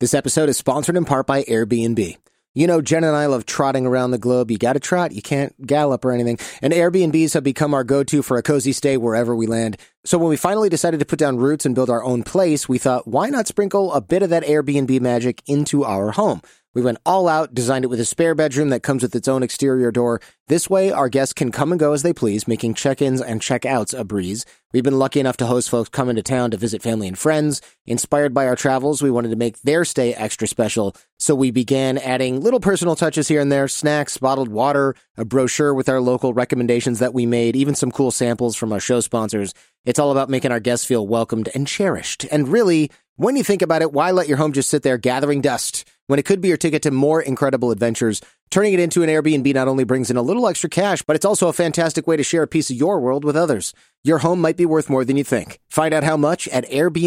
This episode is sponsored in part by Airbnb. You know, Jen and I love trotting around the globe. You got to trot. You can't gallop or anything. And Airbnbs have become our go-to for a cozy stay wherever we land. So when we finally decided to put down roots and build our own place, we thought, why not sprinkle a bit of that Airbnb magic into our home? We went all out, designed it with a spare bedroom that comes with its own exterior door. This way, our guests can come and go as they please, making check-ins and check-outs a breeze. We've been lucky enough to host folks coming to town to visit family and friends. Inspired by our travels, we wanted to make their stay extra special, so we began adding little personal touches here and there, snacks, bottled water, a brochure with our local recommendations that we made, even some cool samples from our show sponsors. It's all about making our guests feel welcomed and cherished. And really, when you think about it, why let your home just sit there gathering dust when it could be your ticket to more incredible adventures? Turning it into an Airbnb not only brings in a little extra cash, but it's also a fantastic way to share a piece of your world with others. Your home might be worth more than you think. Find out how much at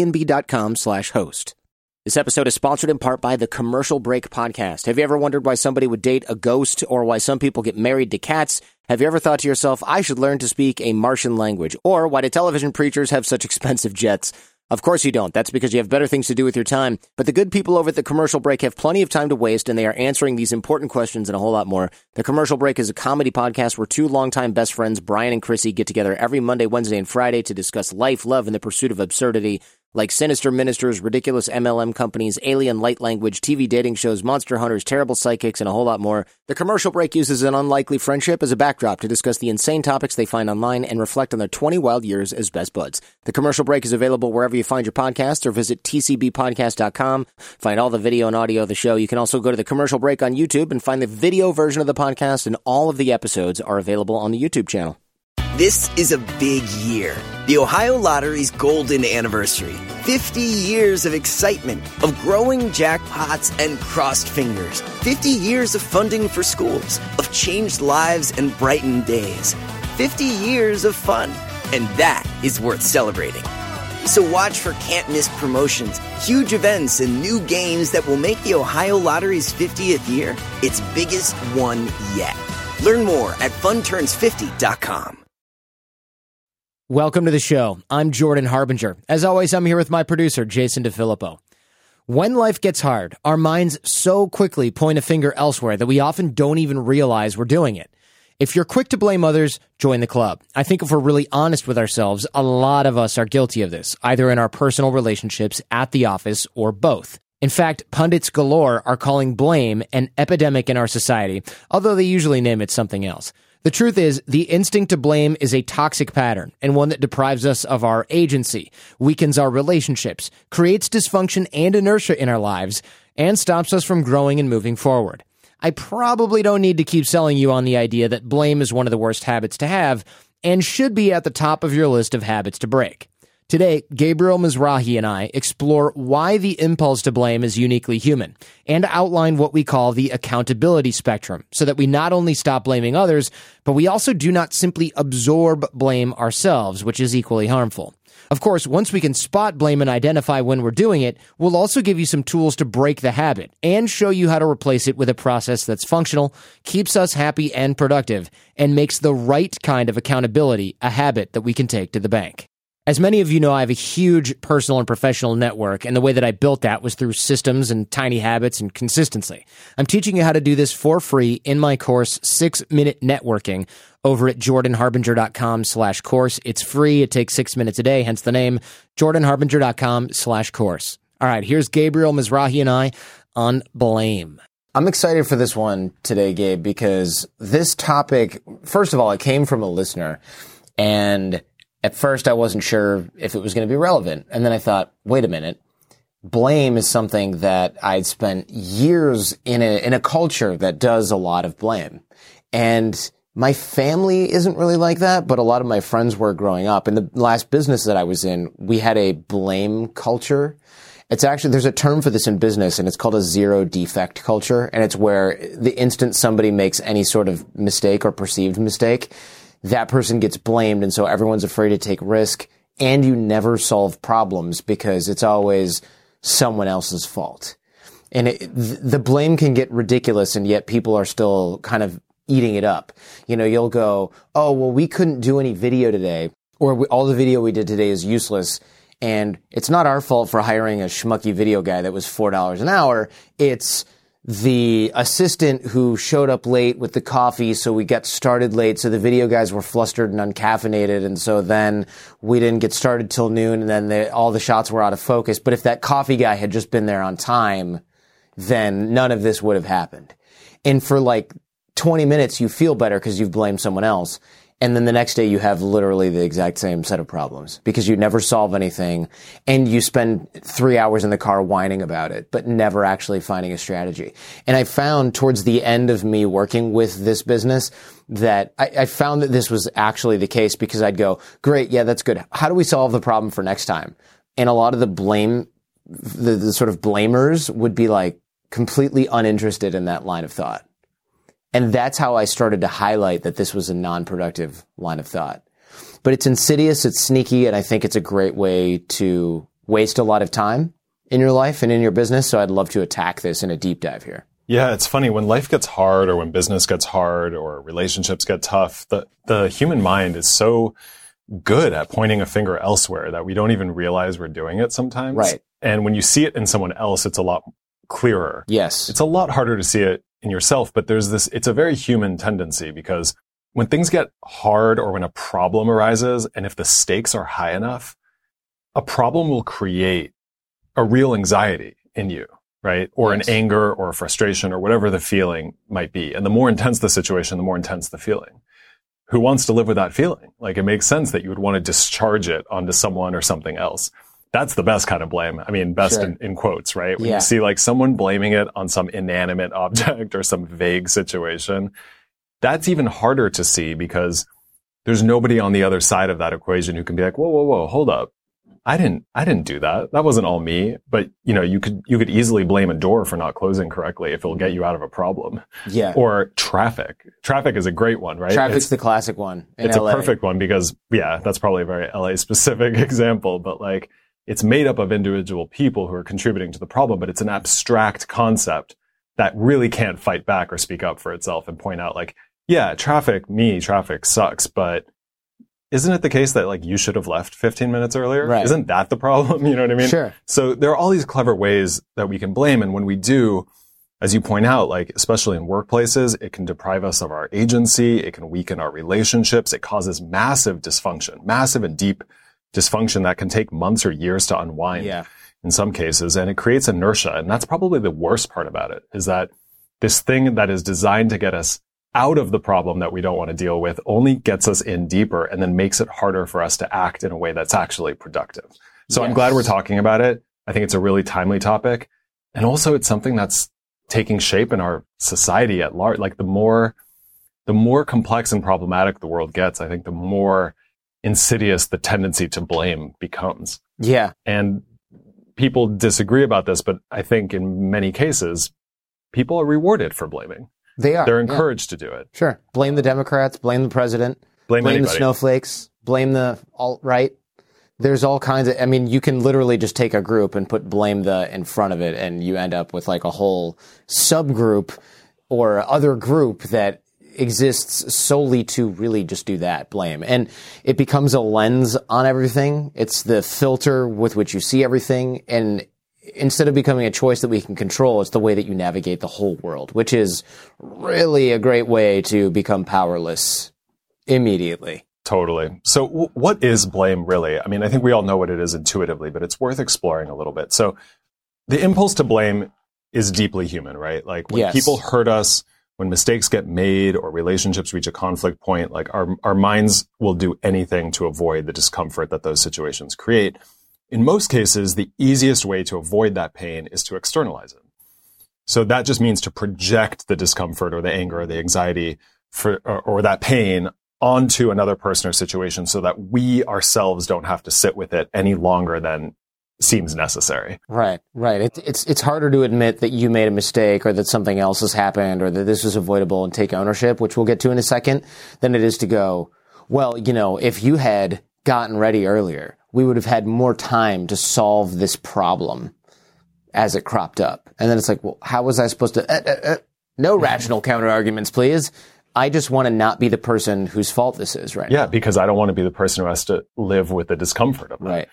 airbnb.com/host. This episode is sponsored in part by the Commercial Break Podcast. Have you ever wondered why somebody would date a ghost or why some people get married to cats? Have you ever thought to yourself, I should learn to speak a Martian language? Or why do television preachers have such expensive jets? Of course you don't. That's because you have better things to do with your time. But the good people over at the Commercial Break have plenty of time to waste, and they are answering these important questions and a whole lot more. The Commercial Break is a comedy podcast where two longtime best friends, Brian and Chrissy, get together every Monday, Wednesday, and Friday to discuss life, love, and the pursuit of absurdity, like sinister ministers, ridiculous MLM companies, alien light language, TV dating shows, monster hunters, terrible psychics, and a whole lot more. The Commercial Break uses an unlikely friendship as a backdrop to discuss the insane topics they find online and reflect on their 20 wild years as best buds. The Commercial Break is available wherever you find your podcasts or visit tcbpodcast.com. Find all the video and audio of the show. You can also go to the Commercial Break on YouTube and find the video version of the podcast, and all of the episodes are available on the YouTube channel. This is a big year. The Ohio Lottery's golden anniversary. 50 years of excitement, of growing jackpots and crossed fingers. 50 years of funding for schools, of changed lives and brightened days. 50 years of fun, and that is worth celebrating. So watch for can't-miss promotions, huge events, and new games that will make the Ohio Lottery's 50th year its biggest one yet. Learn more at funturns50.com. Welcome to the show. I'm Jordan Harbinger. As always, I'm here with my producer, Jason DeFilippo. When life gets hard, our minds so quickly point a finger elsewhere that we often don't even realize we're doing it. If you're quick to blame others, join the club. I think if we're really honest with ourselves, a lot of us are guilty of this, either in our personal relationships, at the office, or both. In fact, pundits galore are calling blame an epidemic in our society, although they usually name it something else. The truth is, the instinct to blame is a toxic pattern and one that deprives us of our agency, weakens our relationships, creates dysfunction and inertia in our lives, and stops us from growing and moving forward. I probably don't need to keep selling you on the idea that blame is one of the worst habits to have and should be at the top of your list of habits to break. Today, Gabriel Mizrahi and I explore why the impulse to blame is uniquely human and outline what we call the accountability spectrum so that we not only stop blaming others, but we also do not simply absorb blame ourselves, which is equally harmful. Of course, once we can spot blame and identify when we're doing it, we'll also give you some tools to break the habit and show you how to replace it with a process that's functional, keeps us happy and productive, and makes the right kind of accountability a habit that we can take to the bank. As many of you know, I have a huge personal and professional network, and the way that I built that was through systems and tiny habits and consistency. I'm teaching you how to do this for free in my course, 6-Minute Networking, over at jordanharbinger.com/course. It's free. It takes 6 minutes a day, hence the name, jordanharbinger.com/course. All right, here's Gabriel Mizrahi and I on blame. I'm excited for this one today, Gabe, because this topic, first of all, it came from a listener, and at first, I wasn't sure if it was going to be relevant. And then I thought, wait a minute. Blame is something that I'd spent years in a culture that does a lot of blame. And my family isn't really like that, but a lot of my friends were growing up. In the last business that I was in, we had a blame culture. It's actually, there's a term for this in business, and it's called a zero defect culture. And it's where the instant somebody makes any sort of mistake or perceived mistake, that person gets blamed, and so everyone's afraid to take risk, and you never solve problems because it's always someone else's fault. And the blame can get ridiculous, and yet people are still kind of eating it up. You know, you'll go, oh, well, we couldn't do any video today, or all the video we did today is useless, And it's not our fault for hiring a schmucky video guy that was $4 an hour. It's the assistant who showed up late with the coffee, so we got started late, so the video guys were flustered and uncaffeinated, and so then we didn't get started till noon, and then all the shots were out of focus. But if that coffee guy had just been there on time, then none of this would have happened. And for like 20 minutes, you feel better because you've blamed someone else. And then the next day you have literally the exact same set of problems because you never solve anything and you spend 3 hours in the car whining about it, but never actually finding a strategy. And I found towards the end of me working with this business that I found that this was actually the case because I'd go, great, yeah, that's good. How do we solve the problem for next time? And a lot of the sort of blamers would be like completely uninterested in that line of thought. And that's how I started to highlight that this was a non-productive line of thought. But it's insidious, it's sneaky, and I think it's a great way to waste a lot of time in your life and in your business. So I'd love to attack this in a deep dive here. Yeah, it's funny. When life gets hard or when business gets hard or relationships get tough, the human mind is so good at pointing a finger elsewhere that we don't even realize we're doing it sometimes. Right. And when you see it in someone else, it's a lot clearer. Yes. It's a lot harder to see it in yourself, but it's a very human tendency because when things get hard or when a problem arises, and if the stakes are high enough, a problem will create a real anxiety in you, right? Or yes. an anger or a frustration or whatever the feeling might be. And the more intense the situation, the more intense the feeling. Who wants to live with that feeling? Like, it makes sense that you would want to discharge it onto someone or something else. That's the best kind of blame. I mean, best sure. in quotes, right? When yeah. you see like someone blaming it on some inanimate object or some vague situation, that's even harder to see because there's nobody on the other side of that equation who can be like, whoa, hold up. I didn't do that. That wasn't all me. But you could easily blame a door for not closing correctly if it'll get you out of a problem. Yeah. Or traffic. Traffic is a great one, right? Traffic's the classic one in It's LA. a perfect one because, yeah, that's probably a very LA specific example, but like, it's made up of individual people who are contributing to the problem, but it's an abstract concept that really can't fight back or speak up for itself and point out like, yeah, traffic sucks, but isn't it the case that like you should have left 15 minutes earlier? Right. Isn't that the problem? You know what I mean? Sure. So there are all these clever ways that we can blame. And when we do, as you point out, like, especially in workplaces, it can deprive us of our agency. It can weaken our relationships. It causes massive dysfunction, massive and deep dysfunction that can take months or years to unwind in some cases. And it creates inertia. And that's probably the worst part about it, is that this thing that is designed to get us out of the problem that we don't want to deal with only gets us in deeper and then makes it harder for us to act in a way that's actually productive. So I'm glad we're talking about it. I think it's a really timely topic. And also it's something that's taking shape in our society at large. Like the more complex and problematic the world gets, I think the more insidious the tendency to blame becomes. Yeah. And people disagree about this, but I think in many cases, people are rewarded for blaming. They are. They're encouraged to do it. Sure. Blame the Democrats, blame the president, blame the snowflakes, blame the alt-right. There's all kinds of, I mean, you can literally just take a group and put blame the in front of it, and you end up with like a whole subgroup or other group that exists solely to really just do that, blame. And it becomes a lens on everything. It's the filter with which you see everything. And instead of becoming a choice that we can control, it's the way that you navigate the whole world, which is really a great way to become powerless immediately. Totally. So what is blame really? I mean, I think we all know what it is intuitively, but it's worth exploring a little bit. So the impulse to blame is deeply human, right? Like when people hurt us, when mistakes get made or relationships reach a conflict point, like our minds will do anything to avoid the discomfort that those situations create. In most cases, the easiest way to avoid that pain is to externalize it. So that just means to project the discomfort or the anger or the anxiety or that pain onto another person or situation so that we ourselves don't have to sit with it any longer than seems necessary. Right. It's harder to admit that you made a mistake or that something else has happened or that this was avoidable and take ownership, which we'll get to in a second, than it is to go, well, if you had gotten ready earlier, we would have had more time to solve this problem as it cropped up. And then it's like, well, how was I supposed to, no rational counter arguments, please. I just want to not be the person whose fault this is right now. Yeah, because I don't want to be the person who has to live with the discomfort of that. Right.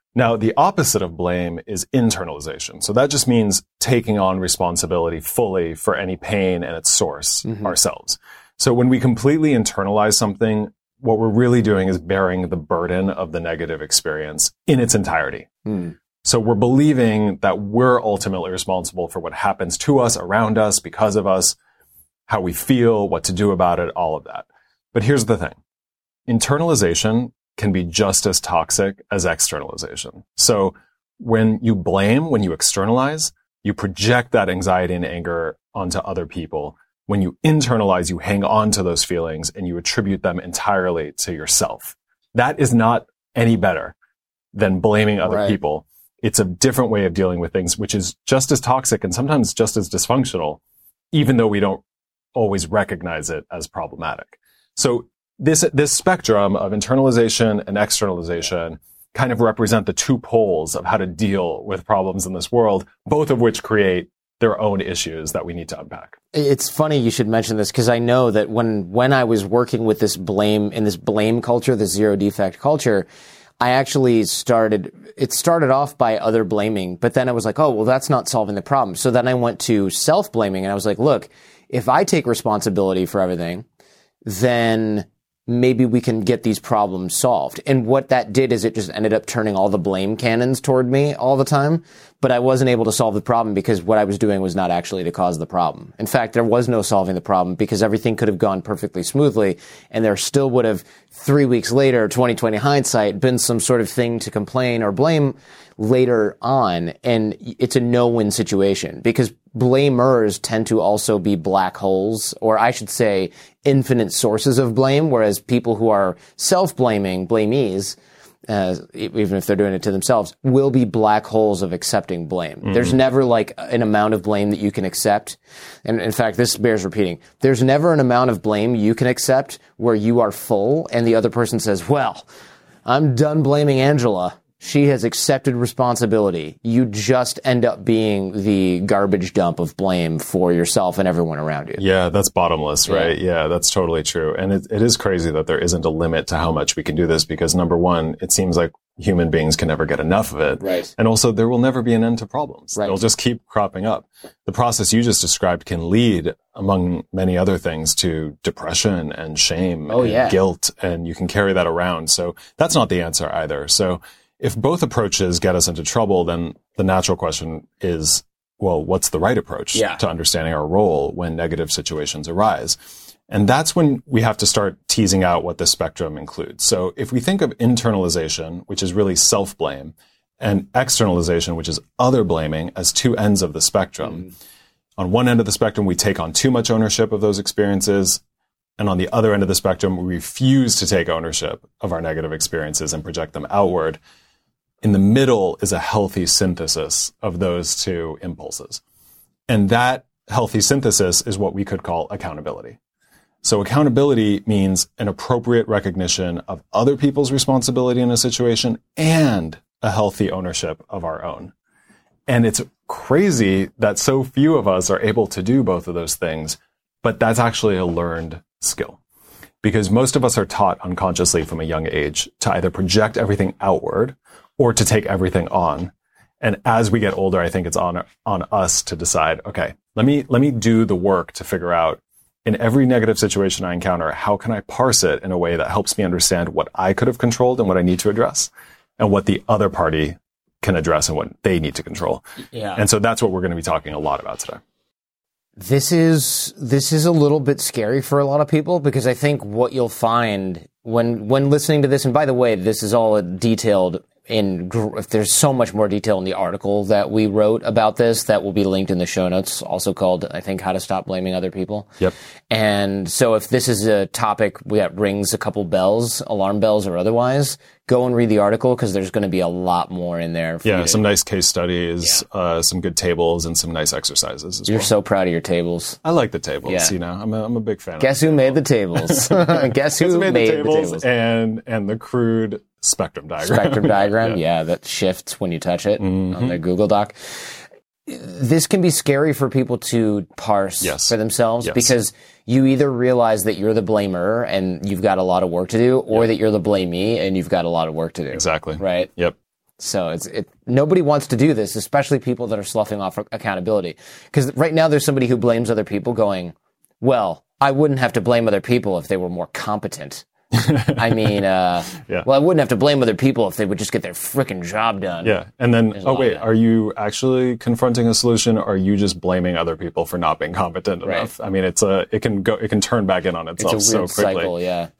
Now, the opposite of blame is internalization. So that just means taking on responsibility fully for any pain and its source ourselves. So when we completely internalize something, what we're really doing is bearing the burden of the negative experience in its entirety. So we're believing that we're ultimately responsible for what happens to us, around us, because of us, how we feel, what to do about it, all of that. But here's the thing. Internalization can be just as toxic as externalization. So when you blame, when you externalize, you project that anxiety and anger onto other people. When you internalize, you hang on to those feelings and you attribute them entirely to yourself. That is not any better than blaming other people. It's a different way of dealing with things, which is just as toxic and sometimes just as dysfunctional, even though we don't always recognize it as problematic. So this spectrum of internalization and externalization kind of represent the two poles of how to deal with problems in this world, both of which create their own issues that we need to unpack. It's funny you should mention this because I know that when I was working with this blame culture, this zero defect culture, I actually started off by other blaming, but then I was like, oh, well, that's not solving the problem. So then I went to self-blaming and I was like, look, if I take responsibility for everything, then maybe we can get these problems solved. And what that did is it just ended up turning all the blame cannons toward me all the time. But I wasn't able to solve the problem because what I was doing was not actually to cause the problem. In fact, there was no solving the problem because everything could have gone perfectly smoothly. And there still would have 3 weeks later, 2020 hindsight, been some sort of thing to complain or blame later on. And it's a no-win situation because blamers tend to also be black holes, or I should say infinite sources of blame, whereas people who are self-blaming, blamees, even if they're doing it to themselves, will be black holes of accepting blame. There's never like an amount of blame that you can accept. And in fact, this bears repeating. There's never an amount of blame you can accept where you are full and the other person says, well, I'm done blaming Angela. She has accepted responsibility. You just end up being the garbage dump of blame for yourself and everyone around you. Yeah, that's bottomless, right? Yeah, that's totally true. And it is crazy that there isn't a limit to how much we can do this because, number one, it seems like human beings can never get enough of it. Right. And also, there will never be an end to problems. Right. They'll just keep cropping up. The process you just described can lead, among many other things, to depression and shame and guilt, and you can carry that around. So that's not the answer either. So if both approaches get us into trouble, then the natural question is, well, what's the right approach to understanding our role when negative situations arise? And that's when we have to start teasing out what the spectrum includes. So if we think of internalization, which is really self-blame, and externalization, which is other blaming, as two ends of the spectrum, on one end of the spectrum, we take on too much ownership of those experiences. And on the other end of the spectrum, we refuse to take ownership of our negative experiences and project them outward. In the middle is a healthy synthesis of those two impulses. And that healthy synthesis is what we could call accountability. So accountability means an appropriate recognition of other people's responsibility in a situation and a healthy ownership of our own. And it's crazy that so few of us are able to do both of those things, but that's actually a learned skill. Because most of us are taught unconsciously from a young age to either project everything outward or to take everything on. And as we get older, I think it's on us to decide, okay, let me do the work to figure out in every negative situation I encounter, how can I parse it in a way that helps me understand what I could have controlled and what I need to address and what the other party can address and what they need to control. Yeah. And so that's what we're going to be talking a lot about today. This is a little bit scary for a lot of people because I think what you'll find when listening to this, and by the way, this is all detailed there's so much more detail in the article that we wrote about this that will be linked in the show notes, also called, I think, How to Stop Blaming Other People. Yep. And so if this is a topic that rings a couple bells, alarm bells or otherwise, go and read the article because there's going to be a lot more in there. Yeah, some nice case studies, some good tables, and some nice exercises as well. You're so proud of your tables. I like the tables, you know. I'm a big fan Guess of who made the tables? Guess who made the tables? And the crude spectrum diagram. Spectrum diagram, yeah, that shifts when you touch it on their Google Doc. This can be scary for people to parse for themselves because you either realize that you're the blamer and you've got a lot of work to do, or that you're the blamee and you've got a lot of work to do. Exactly. Right? Yep. So nobody wants to do this, especially people that are sloughing off accountability. Because right now there's somebody who blames other people going, well, I wouldn't have to blame other people if they were more competent. I mean, well, I wouldn't have to blame other people if they would just get their frickin' job done. Yeah. And then, are you actually confronting a solution, or are you just blaming other people for not being competent enough? I mean, it can turn back in on itself so quickly. It's a weird cycle, yeah.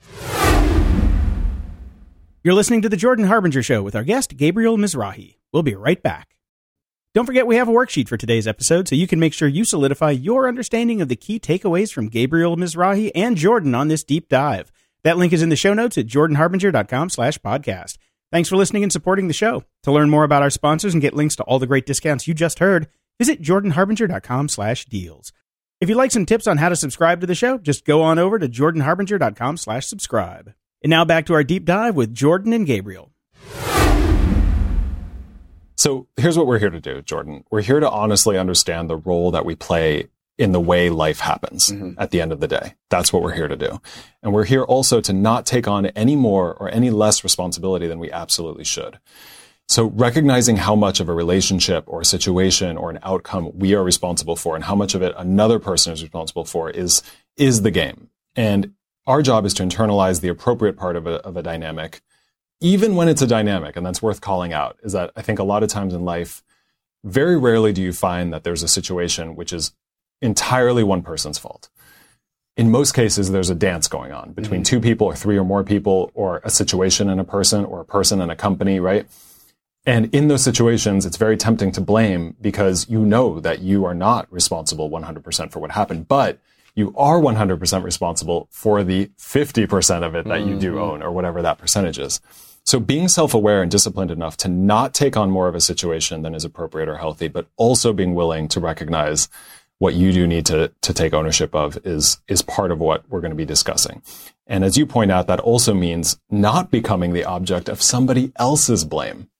You're listening to The Jordan Harbinger Show with our guest, Gabriel Mizrahi. We'll be right back. Don't forget we have a worksheet for today's episode so you can make sure you solidify your understanding of the key takeaways from Gabriel Mizrahi and Jordan on this deep dive. That link is in the show notes at jordanharbinger.com/podcast. Thanks for listening and supporting the show. To learn more about our sponsors and get links to all the great discounts you just heard, visit jordanharbinger.com/deals. If you'd like some tips on how to subscribe to the show, just go on over to jordanharbinger.com/subscribe. And now back to our deep dive with Jordan and Gabriel. So here's what we're here to do, Jordan. We're here to honestly understand the role that we play in the way life happens at the end of the day. That's what we're here to do. And we're here also to not take on any more or any less responsibility than we absolutely should. So recognizing how much of a relationship or a situation or an outcome we are responsible for and how much of it another person is responsible for is the game. And our job is to internalize the appropriate part of a dynamic, even when it's a dynamic, and that's worth calling out, is that I think a lot of times in life, very rarely do you find that there's a situation which is entirely one person's fault. In most cases, there's a dance going on between two people or three or more people, or a situation and a person, or a person and a company, right? And in those situations, it's very tempting to blame because you know that you are not responsible 100% for what happened, but you are 100% responsible for the 50% of it that you do own, or whatever that percentage is. So being self-aware and disciplined enough to not take on more of a situation than is appropriate or healthy, but also being willing to recognize what you do need to take ownership of is part of what we're going to be discussing. And as you point out, that also means not becoming the object of somebody else's blame,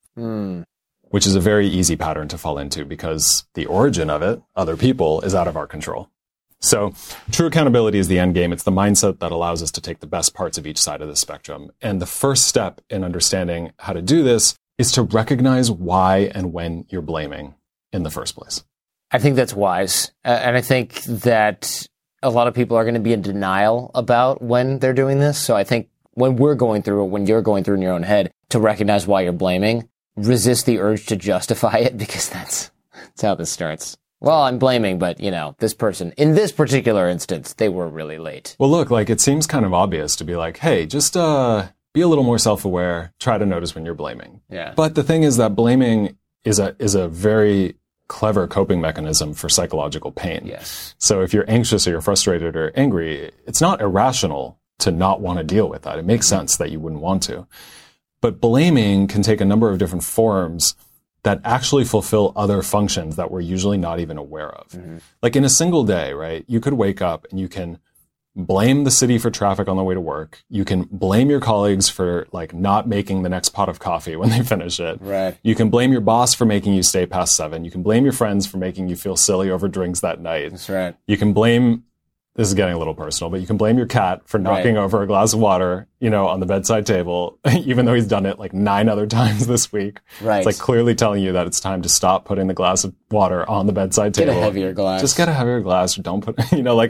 which is a very easy pattern to fall into because the origin of it, other people, is out of our control. So true accountability is the end game. It's the mindset that allows us to take the best parts of each side of the spectrum. And the first step in understanding how to do this is to recognize why and when you're blaming in the first place. I think that's wise. And I think that a lot of people are going to be in denial about when they're doing this. So I think when we're going through it, when you're going through in your own head, to recognize why you're blaming, resist the urge to justify it, because that's how this starts. Well, I'm blaming, but, this person, in this particular instance, they were really late. Well, look, it seems kind of obvious to be like, hey, just be a little more self-aware, try to notice when you're blaming. Yeah. But the thing is that blaming is a very clever coping mechanism for psychological pain. Yes. So if you're anxious or you're frustrated or angry, it's not irrational to not want to deal with that. It makes sense that you wouldn't want to. But blaming can take a number of different forms that actually fulfill other functions that we're usually not even aware of. Like in a single day, right? You could wake up and you can blame the city for traffic on the way to work. You can blame your colleagues for not making the next pot of coffee when they finish it. Right. You can blame your boss for making you stay past 7. You can blame your friends for making you feel silly over drinks that night. That's right. You can blame, this is getting a little personal, but you can blame your cat for knocking over a glass of water, on the bedside table, even though he's done it 9 other times this week. Right. It's clearly telling you that it's time to stop putting the glass of water on the bedside table. Get a heavier glass. Just get a heavier glass, or don't put,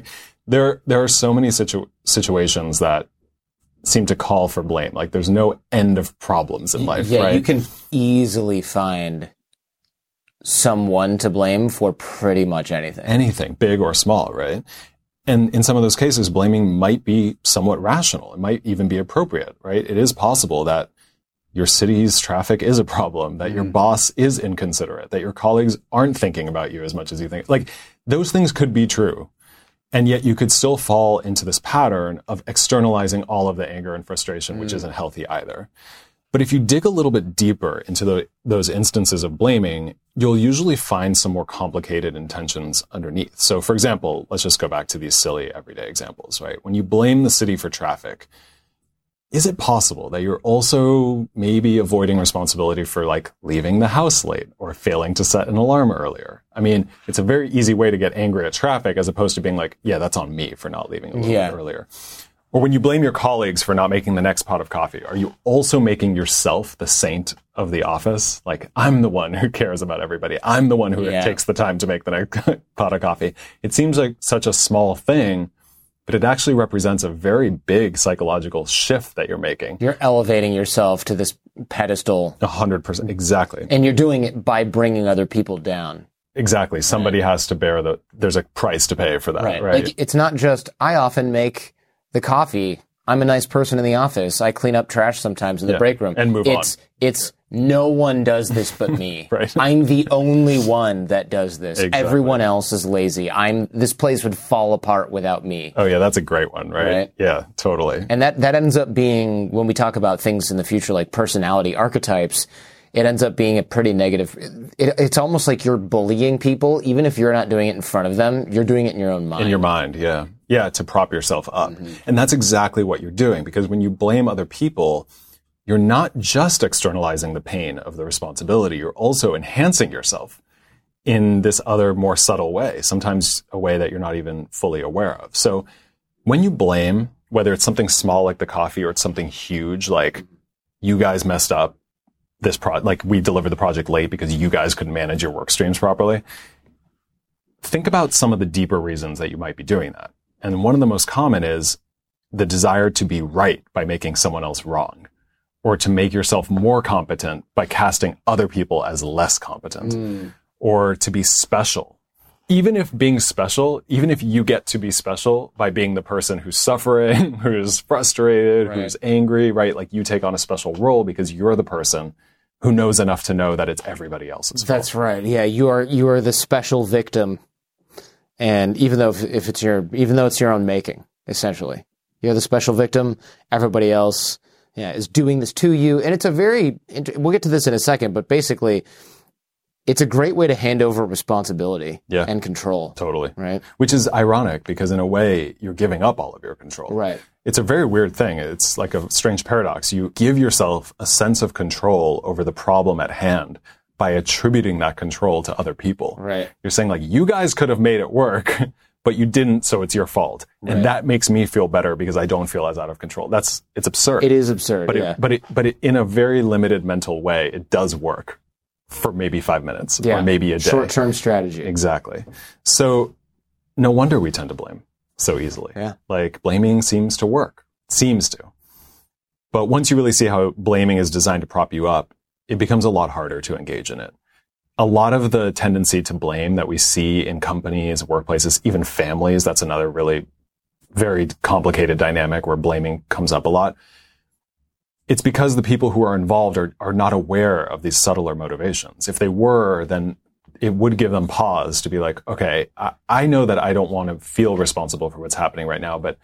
there are so many situations that seem to call for blame. There's no end of problems in life, right? You can easily find someone to blame for pretty much anything. Anything, big or small, right? And in some of those cases, blaming might be somewhat rational. It might even be appropriate, right? It is possible that your city's traffic is a problem, that your boss is inconsiderate, that your colleagues aren't thinking about you as much as you think. Those things could be true. And yet you could still fall into this pattern of externalizing all of the anger and frustration, which isn't healthy either. But if you dig a little bit deeper into those instances of blaming, you'll usually find some more complicated intentions underneath. So for example, let's just go back to these silly everyday examples, right? When you blame the city for traffic, is it possible that you're also maybe avoiding responsibility for leaving the house late or failing to set an alarm earlier? I mean, it's a very easy way to get angry at traffic as opposed to being yeah, that's on me for not leaving a little bit earlier. Or when you blame your colleagues for not making the next pot of coffee, are you also making yourself the saint of the office? Like, I'm the one who cares about everybody. I'm the one who takes the time to make the next pot of coffee. It seems like such a small thing, but it actually represents a very big psychological shift that you're making. You're elevating yourself to this pedestal. 100%. Exactly. And you're doing it by bringing other people down. Exactly. Somebody has to bear there's a price to pay for that. Right. Like, it's not just, I often make the coffee. I'm a nice person in the office. I clean up trash sometimes in the break room. And move on. It's no one does this but me. Right. I'm the only one that does this. Exactly. Everyone else is lazy. This place would fall apart without me. Oh yeah, that's a great one, right? Yeah, totally. And that ends up being, when we talk about things in the future like personality archetypes, it ends up being a pretty negative. It's almost like you're bullying people, even if you're not doing it in front of them. You're doing it in your own mind. In your mind, yeah. Yeah, to prop yourself up. Mm-hmm. And that's exactly what you're doing, because when you blame other people, you're not just externalizing the pain of the responsibility, you're also enhancing yourself in this other more subtle way, sometimes a way that you're not even fully aware of. So when you blame, whether it's something small like the coffee or it's something huge like you guys messed up this like we delivered the project late because you guys couldn't manage your work streams properly, think about some of the deeper reasons that you might be doing that. And one of the most common is the desire to be right by making someone else wrong, or to make yourself more competent by casting other people as less competent, or to be special. Even if you get to be special by being the person who's suffering, who's frustrated, who's angry, right? Like you take on a special role because you're the person who knows enough to know that it's everybody else's fault. That's right. Yeah, you are the special victim. And even though it's your own making, essentially, you're the special victim. Everybody else, is doing this to you. And it's we'll get to this in a second, but basically, it's a great way to hand over responsibility and control. Totally. Right. Which is ironic because in a way, you're giving up all of your control. Right. It's a very weird thing. It's like a strange paradox. You give yourself a sense of control over the problem at hand by attributing that control to other people. Right. You're saying like, you guys could have made it work, but you didn't, so it's your fault. Right. And that makes me feel better because I don't feel as out of control. It's absurd. It is absurd, but it, in a very limited mental way, it does work for maybe 5 minutes or maybe a day. Short-term strategy. Exactly. So no wonder we tend to blame so easily. Yeah. Like blaming seems to work. Seems to. But once you really see how blaming is designed to prop you up, it becomes a lot harder to engage in it. A lot of the tendency to blame that we see in companies, workplaces, even families, that's another really very complicated dynamic where blaming comes up a lot. It's because the people who are involved are not aware of these subtler motivations. If they were, then it would give them pause to be like, okay, I know that I don't want to feel responsible for what's happening right now, but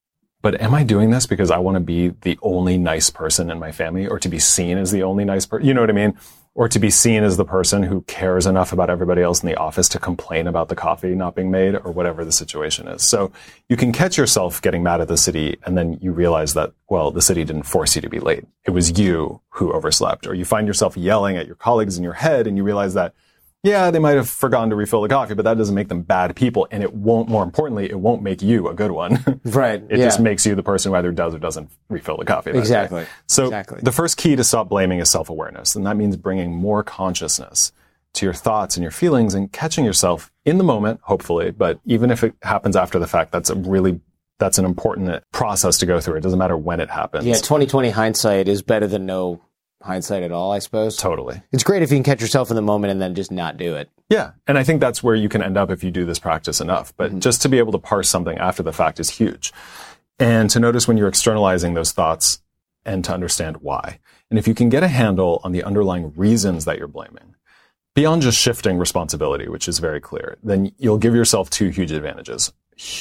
am I doing this because I want to be the only nice person in my family, or to be seen as the only nice person? You know what I mean? Or to be seen as the person who cares enough about everybody else in the office to complain about the coffee not being made, or whatever the situation is. So you can catch yourself getting mad at the city, and then you realize that, well, the city didn't force you to be late. It was you who overslept. Or you find yourself yelling at your colleagues in your head, and you realize that, yeah, they might have forgotten to refill the coffee, but that doesn't make them bad people. And it won't, more importantly, it won't make you a good one. Right. It just makes you the person who either does or doesn't refill the coffee. Exactly. So the first key to stop blaming is self-awareness. And that means bringing more consciousness to your thoughts and your feelings and catching yourself in the moment, hopefully. But even if it happens after the fact, that's an important process to go through. It doesn't matter when it happens. Yeah. 20/20 hindsight is better than no hindsight at all, I suppose. Totally. It's great if you can catch yourself in the moment and then just not do it. Yeah. And I think that's where you can end up if you do this practice enough. But just to be able to parse something after the fact is huge. And to notice when you're externalizing those thoughts and to understand why. And if you can get a handle on the underlying reasons that you're blaming, beyond just shifting responsibility, which is very clear, then you'll give yourself two huge advantages.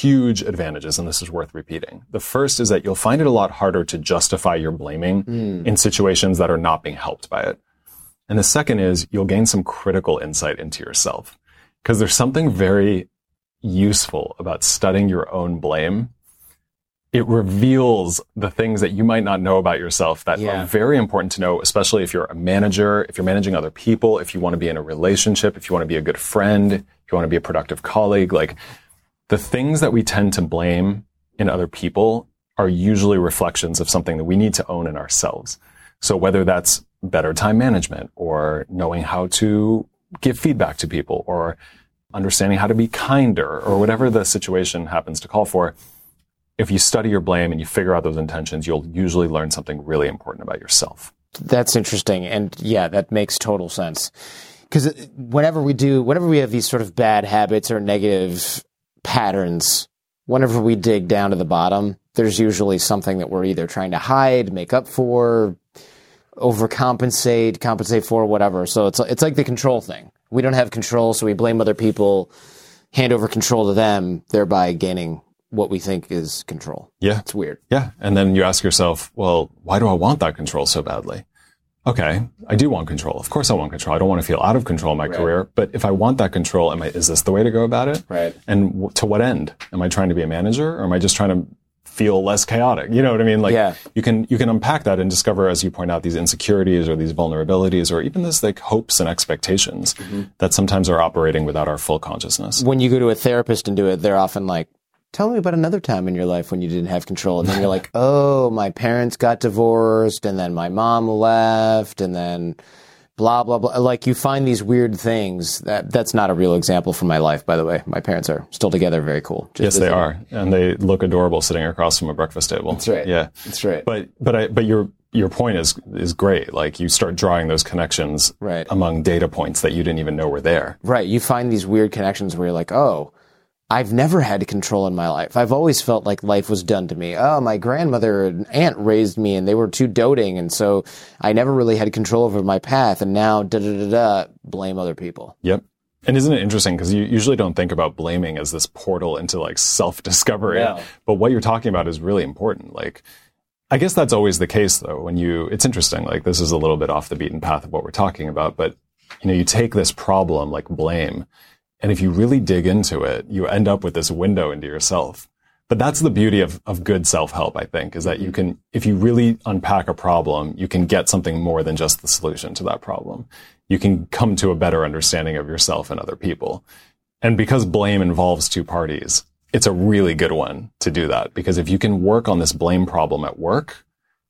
And this is worth repeating. The first is that you'll find it a lot harder to justify your blaming in situations that are not being helped by it. And the second is you'll gain some critical insight into yourself, because there's something very useful about studying your own blame. It reveals the things that you might not know about yourself that are very important to know, especially if you're a manager, if you're managing other people, if you want to be in a relationship, if you want to be a good friend, if you want to be a productive colleague. Like, the things that we tend to blame in other people are usually reflections of something that we need to own in ourselves. So whether that's better time management or knowing how to give feedback to people or understanding how to be kinder or whatever the situation happens to call for, if you study your blame and you figure out those intentions, you'll usually learn something really important about yourself. That's interesting. And yeah, that makes total sense. Because whenever we have these sort of bad habits or negative patterns, whenever we dig down to the bottom, there's usually something that we're either trying to hide, make up for, overcompensate, compensate for, whatever. So it's like the control thing. We don't have control, so we blame other people, hand over control to them, thereby gaining what we think is control. Yeah. It's weird. Yeah. And then you ask yourself, well, why do I want that control so badly? Okay, I do want control. Of course I want control. I don't want to feel out of control in my career. But if I want that control, is this the way to go about it? Right. And to what end? Am I trying to be a manager, or am I just trying to feel less chaotic? You know what I mean? Like, yeah. you can unpack that and discover, as you point out, these insecurities or these vulnerabilities or even this like hopes and expectations that sometimes are operating without our full consciousness. When you go to a therapist and do it, they're often like, tell me about another time in your life when you didn't have control. And then you're like, oh, my parents got divorced, and then my mom left, and then blah, blah, blah. Like, you find these weird things. That's not a real example from my life, by the way. My parents are still together. Very cool. Yes, they are. And they look adorable sitting across from a breakfast table. That's right. Yeah. That's right. But your point is great. Like, you start drawing those connections among data points that you didn't even know were there. Right. You find these weird connections where you're like, oh, I've never had control in my life. I've always felt like life was done to me. Oh, my grandmother and aunt raised me and they were too doting. And so I never really had control over my path. And now, blame other people. Yep. And isn't it interesting? Because you usually don't think about blaming as this portal into like self-discovery. No. But what you're talking about is really important. Like, I guess that's always the case though. It's interesting. Like, this is a little bit off the beaten path of what we're talking about. But, you take this problem like blame, and if you really dig into it, you end up with this window into yourself. But that's the beauty of good self-help, I think, is that you can, if you really unpack a problem, you can get something more than just the solution to that problem. You can come to a better understanding of yourself and other people. And because blame involves two parties, it's a really good one to do that. Because if you can work on this blame problem at work,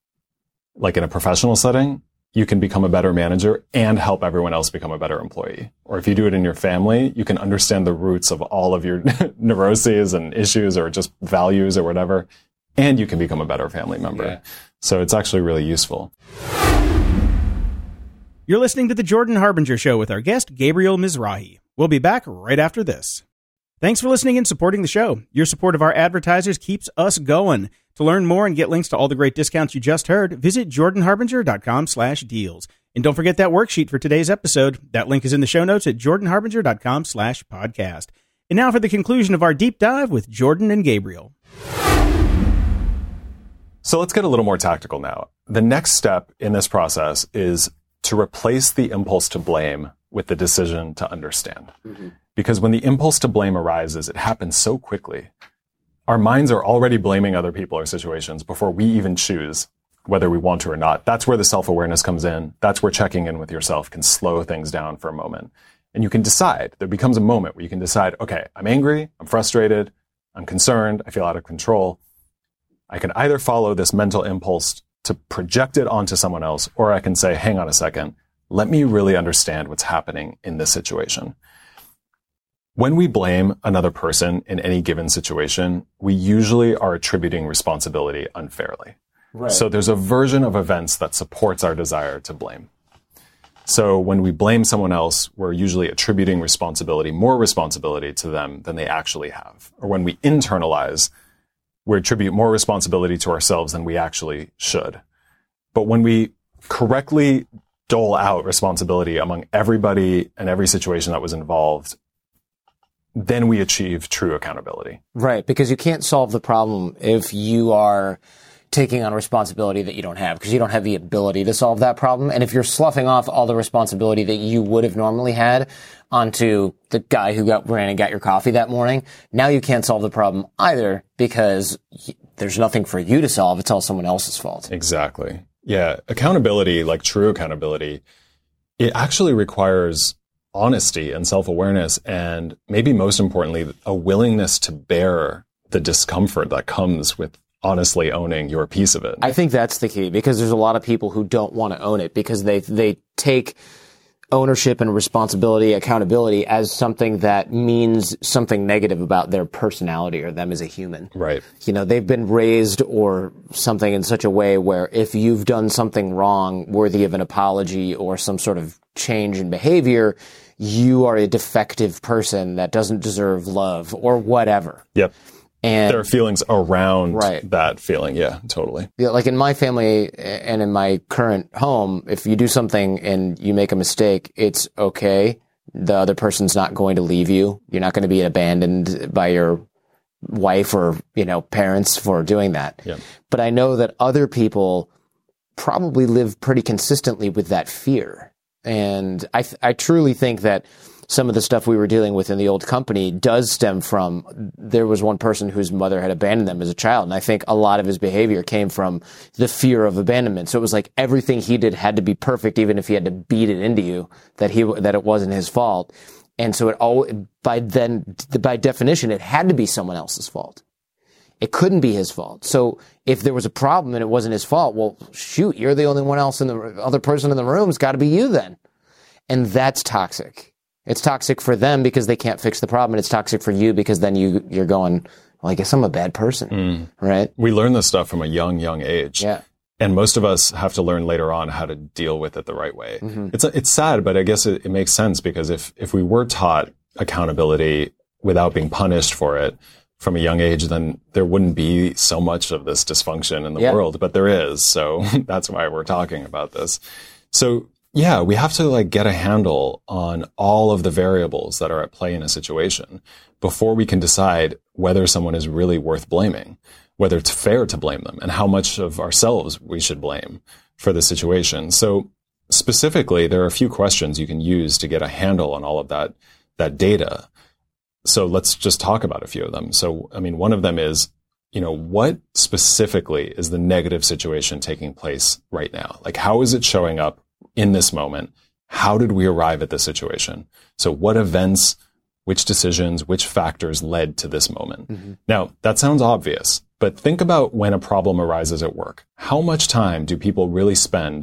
like in a professional setting, you can become a better manager and help everyone else become a better employee. Or if you do it in your family, you can understand the roots of all of your neuroses and issues or just values or whatever, and you can become a better family member. Yeah. So it's actually really useful. You're listening to The Jordan Harbinger Show with our guest, Gabriel Mizrahi. We'll be back right after this. Thanks for listening and supporting the show. Your support of our advertisers keeps us going. To learn more and get links to all the great discounts you just heard, visit jordanharbinger.com/deals. And don't forget that worksheet for today's episode. That link is in the show notes at jordanharbinger.com/podcast. And now for the conclusion of our deep dive with Jordan and Gabriel. So let's get a little more tactical now. The next step in this process is to replace the impulse to blame with the decision to understand. Because when the impulse to blame arises, it happens so quickly. Our minds are already blaming other people or situations before we even choose whether we want to or not. That's where the self-awareness comes in. That's where checking in with yourself can slow things down for a moment. And you can decide. There becomes a moment where you can decide, okay, I'm angry, I'm frustrated, I'm concerned, I feel out of control. I can either follow this mental impulse to project it onto someone else, or I can say, hang on a second, let me really understand what's happening in this situation. When we blame another person in any given situation, we usually are attributing responsibility unfairly. Right. So there's a version of events that supports our desire to blame. So when we blame someone else, we're usually attributing more responsibility to them than they actually have. Or when we internalize, we attribute more responsibility to ourselves than we actually should. But when we correctly dole out responsibility among everybody and every situation that was involved, then we achieve true accountability. Right, because you can't solve the problem if you are taking on responsibility that you don't have, because you don't have the ability to solve that problem. And if you're sloughing off all the responsibility that you would have normally had onto the guy who ran and got your coffee that morning, now you can't solve the problem either, because there's nothing for you to solve. It's all someone else's fault. Exactly. Yeah. Accountability, like true accountability, it actually requires honesty and self-awareness, and maybe most importantly, a willingness to bear the discomfort that comes with honestly owning your piece of it. I think that's the key, because there's a lot of people who don't want to own it because they take ownership and responsibility, accountability as something that means something negative about their personality or them as a human. Right. You know, they've been raised or something in such a way where if you've done something wrong worthy of an apology or some sort of change in behavior, you are a defective person that doesn't deserve love or whatever. Yep. And there are feelings around Right. that feeling. Yeah, totally. yeah, like in my family and in my current home, if you do something and you make a mistake, it's okay. The other person's not going to leave you. You're not going to be abandoned by your wife or, you know, parents for doing that. Yeah. But I know that other people probably live pretty consistently with that fear. And I truly think that some of the stuff we were dealing with in the old company does stem from, there was one person whose mother had abandoned them as a child. And I think a lot of his behavior came from the fear of abandonment. So it was like everything he did had to be perfect, even if he had to beat it into you, that it wasn't his fault. And so by definition, it had to be someone else's fault. It couldn't be his fault. So if there was a problem and it wasn't his fault, well, shoot, you're the only one else other person in the room. It's got to be you then. And that's toxic. It's toxic for them because they can't fix the problem, and it's toxic for you because then you're going, well, I guess I'm a bad person, right? We learn this stuff from a young age. Yeah. And most of us have to learn later on how to deal with it the right way. Mm-hmm. It's sad, but I guess it makes sense, because if we were taught accountability without being punished for it from a young age, then there wouldn't be so much of this dysfunction in the world, but there is. So that's why we're talking about this. So yeah, we have to get a handle on all of the variables that are at play in a situation before we can decide whether someone is really worth blaming, whether it's fair to blame them, and how much of ourselves we should blame for the situation. So specifically, there are a few questions you can use to get a handle on all of that data. So let's just talk about a few of them. So, I mean, one of them is, what specifically is the negative situation taking place right now? Like, how is it showing up in this moment? How did we arrive at this situation? So what events, which decisions, which factors led to this moment? Mm-hmm. Now, that sounds obvious, but think about when a problem arises at work. How much time do people really spend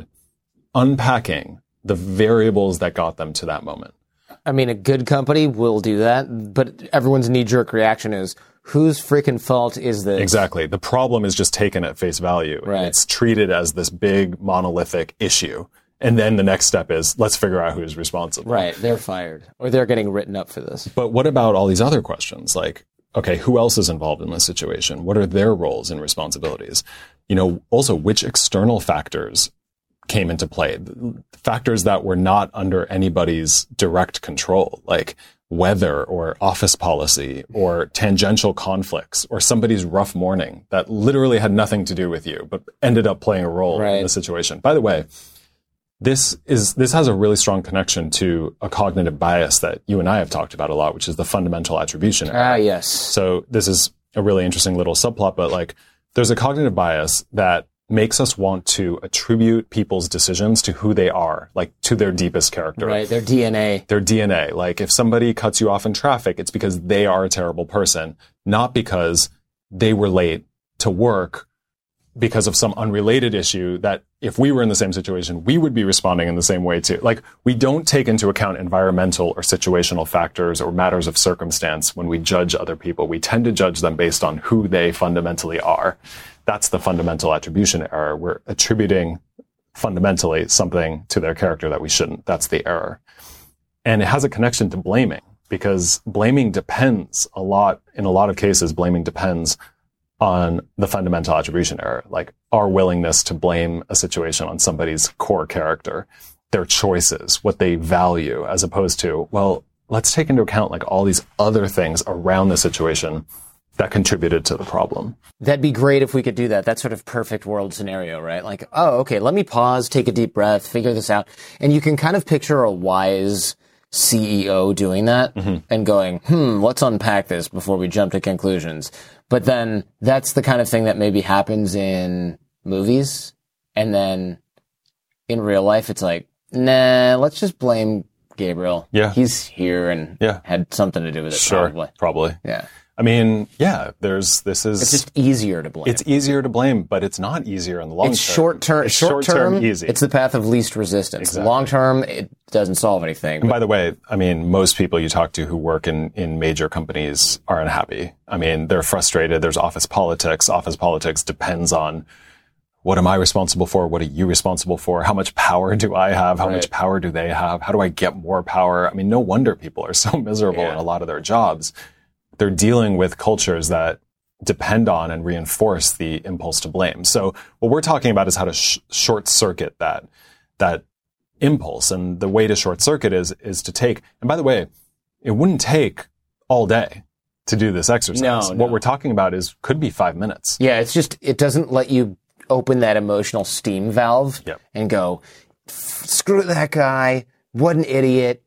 unpacking the variables that got them to that moment? I mean, a good company will do that, but everyone's knee-jerk reaction is, whose freaking fault is this? Exactly. The problem is just taken at face value. Right. It's treated as this big monolithic issue. And then the next step is, let's figure out who's responsible. Right. They're fired, or they're getting written up for this. But what about all these other questions? Like, okay, who else is involved in this situation? What are their roles and responsibilities? Also, which external factors came into play? Factors that were not under anybody's direct control, like weather or office policy or tangential conflicts or somebody's rough morning that literally had nothing to do with you, but ended up playing a role in the situation. By the way, this has a really strong connection to a cognitive bias that you and I have talked about a lot, which is the fundamental attribution error. Ah, yes. So this is a really interesting little subplot, but there's a cognitive bias that makes us want to attribute people's decisions to who they are, to their deepest character. Right, their DNA. Their DNA. Like, if somebody cuts you off in traffic, it's because they are a terrible person, not because they were late to work because of some unrelated issue that if we were in the same situation, we would be responding in the same way too. We don't take into account environmental or situational factors or matters of circumstance when we judge other people. We tend to judge them based on who they fundamentally are. That's the fundamental attribution error. We're attributing fundamentally something to their character that we shouldn't. That's the error. And it has a connection to blaming, because blaming depends a lot. In a lot of cases, blaming depends on the fundamental attribution error, like our willingness to blame a situation on somebody's core character, their choices, what they value, as opposed to, well, let's take into account all these other things around the situation that contributed to the problem. That'd be great if we could do that. That sort of perfect world scenario, right? Oh, okay, let me pause, take a deep breath, figure this out. And you can kind of picture a wise CEO doing that and going, let's unpack this before we jump to conclusions. But then that's the kind of thing that maybe happens in movies. And then in real life, it's like, nah, let's just blame Gabriel. Yeah. He's here and had something to do with it. Sure, probably. Yeah. I mean, It's just easier to blame. It's easier to blame, but it's not easier in the long term. It's short term, easy. It's the path of least resistance. Exactly. Long term, it doesn't solve anything. And by the way, I mean, most people you talk to who work in major companies are unhappy. I mean, they're frustrated. There's office politics. Office politics depends on what am I responsible for? What are you responsible for? How much power do I have? How much power do they have? How do I get more power? I mean, no wonder people are so miserable in a lot of their jobs. They're dealing with cultures that depend on and reinforce the impulse to blame. So what we're talking about is how to short circuit that impulse. And the way to short circuit is to take, and by the way, it wouldn't take all day to do this exercise. No. What we're talking about could be 5 minutes. Yeah, it doesn't let you open that emotional steam valve and go, screw that guy, what an idiot.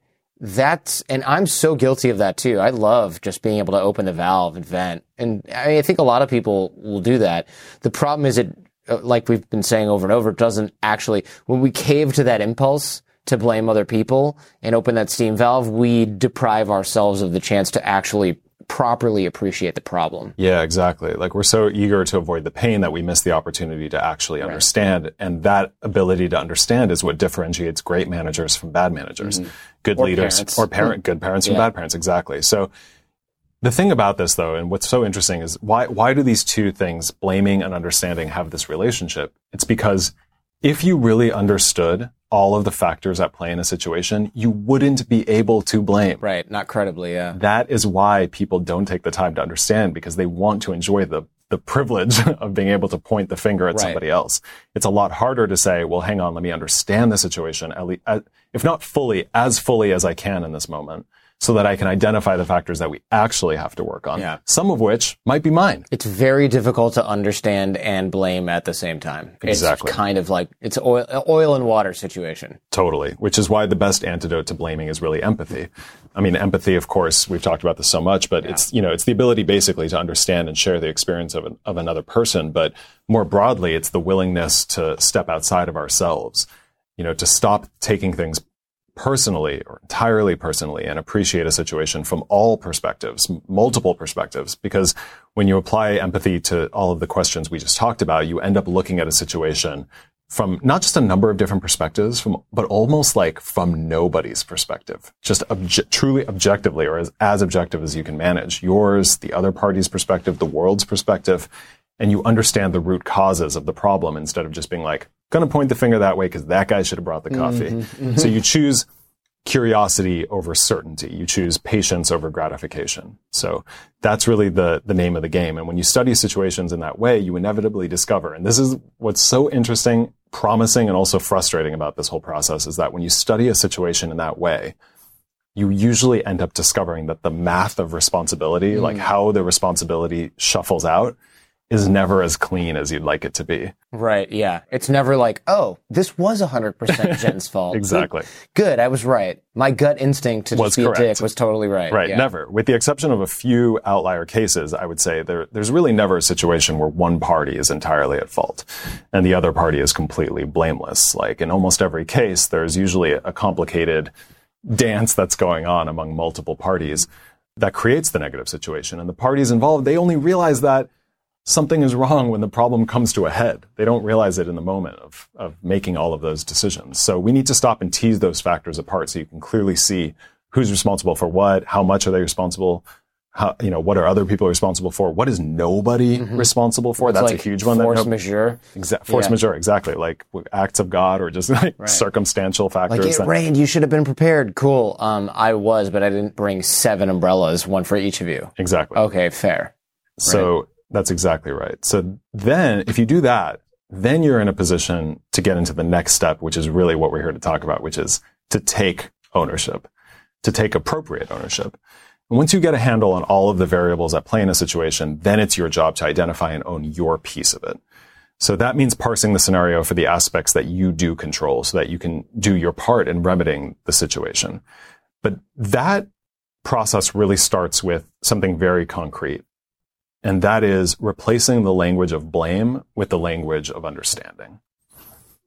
And I'm so guilty of that too. I love just being able to open the valve and vent. And I think a lot of people will do that. The problem is like we've been saying over and over, it doesn't actually, when we cave to that impulse to blame other people and open that steam valve, we deprive ourselves of the chance to actually properly appreciate the problem. Yeah, exactly. Like we're so eager to avoid the pain that we miss the opportunity to actually understand. And that ability to understand is what differentiates great managers from bad managers, good leaders good parents from bad parents. Exactly. So the thing about this though, and what's so interesting is why do these two things, blaming and understanding, have this relationship? It's because if you really understood all of the factors at play in a situation, you wouldn't be able to blame. Right. Not credibly, yeah. That is why people don't take the time to understand, because they want to enjoy the privilege of being able to point the finger at somebody else. It's a lot harder to say, well, hang on, let me understand the situation, at least, if not fully as I can in this moment, so that I can identify the factors that we actually have to work on, some of which might be mine. It's very difficult to understand and blame at the same time. Exactly. It's kind of like, it's oil and water situation. Totally. Which is why the best antidote to blaming is really empathy. I mean, empathy, of course, we've talked about this so much, but it's the ability basically to understand and share the experience of another person. But more broadly, it's the willingness to step outside of ourselves, to stop taking things personally or entirely personally and appreciate a situation from all perspectives, multiple perspectives. Because when you apply empathy to all of the questions we just talked about, you end up looking at a situation from not just a number of different perspectives, but almost like from nobody's perspective, just truly objectively, or as objective as you can manage. Yours, the other party's perspective, the world's perspective, and you understand the root causes of the problem instead of just being like, going to point the finger that way because that guy should have brought the coffee. So you choose curiosity over certainty. You choose patience over gratification. So that's really the name of the game. And when you study situations in that way, you inevitably discover, and this is what's so interesting, promising, and also frustrating about this whole process, is that when you study a situation in that way, you usually end up discovering that the math of responsibility, like how the responsibility shuffles out, is never as clean as you'd like it to be. Right, yeah. It's never like, oh, this was 100% Jen's fault. Exactly. Good, I was right. My gut instinct to just be a dick was totally right. Right, never. With the exception of a few outlier cases, I would say there's really never a situation where one party is entirely at fault and the other party is completely blameless. Like in almost every case, there's usually a complicated dance that's going on among multiple parties that creates the negative situation. And the parties involved, they only realize that something is wrong when the problem comes to a head. They don't realize it in the moment of making all of those decisions. So we need to stop and tease those factors apart so you can clearly see who's responsible for what, how much are they responsible, what are other people responsible for, what is nobody responsible for. That's like a huge one. Force majeure. Force majeure, exactly. Like acts of God or just like circumstantial factors. Like it rained, you should have been prepared. Cool. I was, but I didn't bring 7 umbrellas, one for each of you. Exactly. Okay, fair. So that's exactly right. So then if you do that, then you're in a position to get into the next step, which is really what we're here to talk about, which is to take ownership, to take appropriate ownership. And once you get a handle on all of the variables at play in a situation, then it's your job to identify and own your piece of it. So that means parsing the scenario for the aspects that you do control so that you can do your part in remedying the situation. But that process really starts with something very concrete. And that is replacing the language of blame with the language of understanding.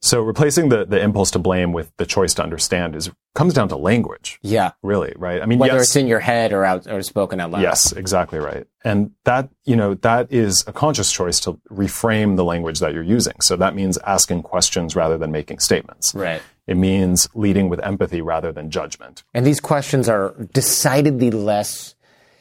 So replacing the impulse to blame with the choice to understand comes down to language. Yeah. Really, right? I mean, whether yes, it's in your head or spoken out loud. Yes, exactly right. And that is a conscious choice to reframe the language that you're using. So that means asking questions rather than making statements. Right. It means leading with empathy rather than judgment. And these questions are decidedly less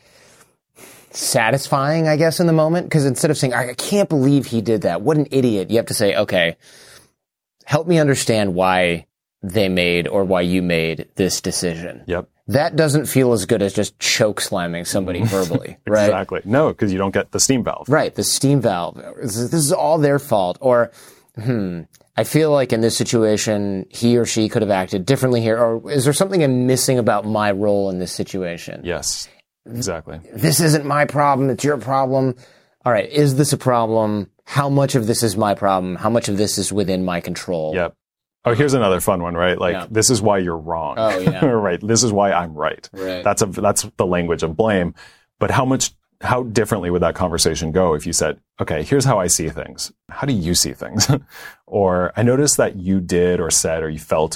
satisfying, I guess, in the moment. Because instead of saying, I can't believe he did that, what an idiot, you have to say, okay, help me understand why they made or why you made this decision. Yep. That doesn't feel as good as just choke slamming somebody verbally, right? Exactly. No, because you don't get the steam valve. Right, the steam valve. This is all their fault. Or, I feel like in this situation, he or she could have acted differently here. Or is there something I'm missing about my role in this situation? Yes, exactly. This isn't my problem. It's your problem. All right, is this a problem? How much of this is my problem? How much of this is within my control? Yep. Oh, here's another fun one, right? Like, This is why you're wrong. Oh, yeah. Right. This is why I'm right. Right. That's the language of blame. But how differently would that conversation go if you said, okay, here's how I see things. How do you see things? Or I noticed that you did or said or you felt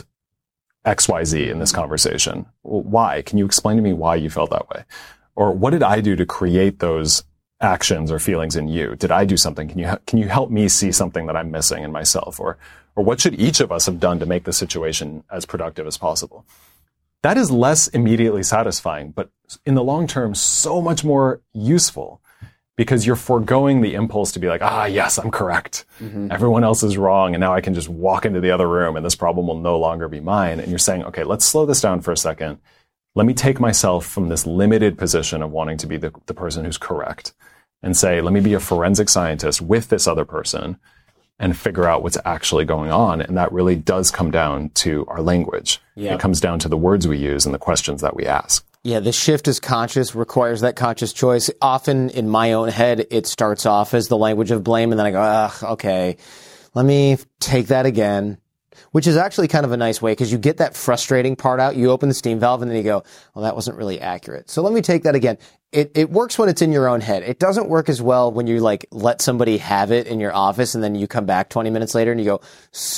XYZ in this conversation. Well, why? Can you explain to me why you felt that way? Or what did I do to create those actions or feelings in you? Did I do something? Can you help me see something that I'm missing in myself? Or what should each of us have done to make the situation as productive as possible? That is less immediately satisfying, but in the long term, so much more useful because you're foregoing the impulse to be like, yes, I'm correct. Mm-hmm. Everyone else is wrong. And now I can just walk into the other room and this problem will no longer be mine. And you're saying, okay, let's slow this down for a second. Let me take myself from this limited position of wanting to be the person who's correct and say, let me be a forensic scientist with this other person and figure out what's actually going on. And that really does come down to our language. Yeah. It comes down to the words we use and the questions that we ask. Yeah, the shift is conscious, requires that conscious choice. Often in my own head, it starts off as the language of blame, and then I go, okay, let me take that again. Which is actually kind of a nice way because you get that frustrating part out. You open the steam valve and then you go, well, that wasn't really accurate. So let me take that again. It works when it's in your own head. It doesn't work as well when you like let somebody have it in your office and then you come back 20 minutes later and you go,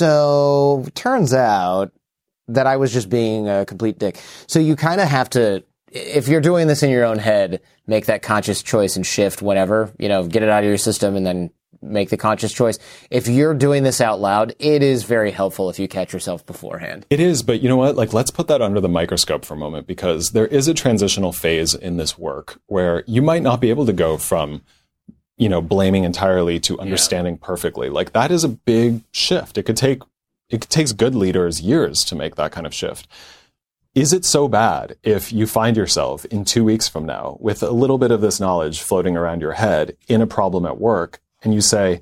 so turns out that I was just being a complete dick. So you kind of have to, if you're doing this in your own head, make that conscious choice and shift whenever, get it out of your system and then make the conscious choice. If you're doing this out loud, it is very helpful if you catch yourself beforehand. It is, but you know what? Like, let's put that under the microscope for a moment because there is a transitional phase in this work where you might not be able to go from, blaming entirely to understanding perfectly. Like, that is a big shift. It takes good leaders years to make that kind of shift. Is it so bad if you find yourself in 2 weeks from now with a little bit of this knowledge floating around your head in a problem at work and you say,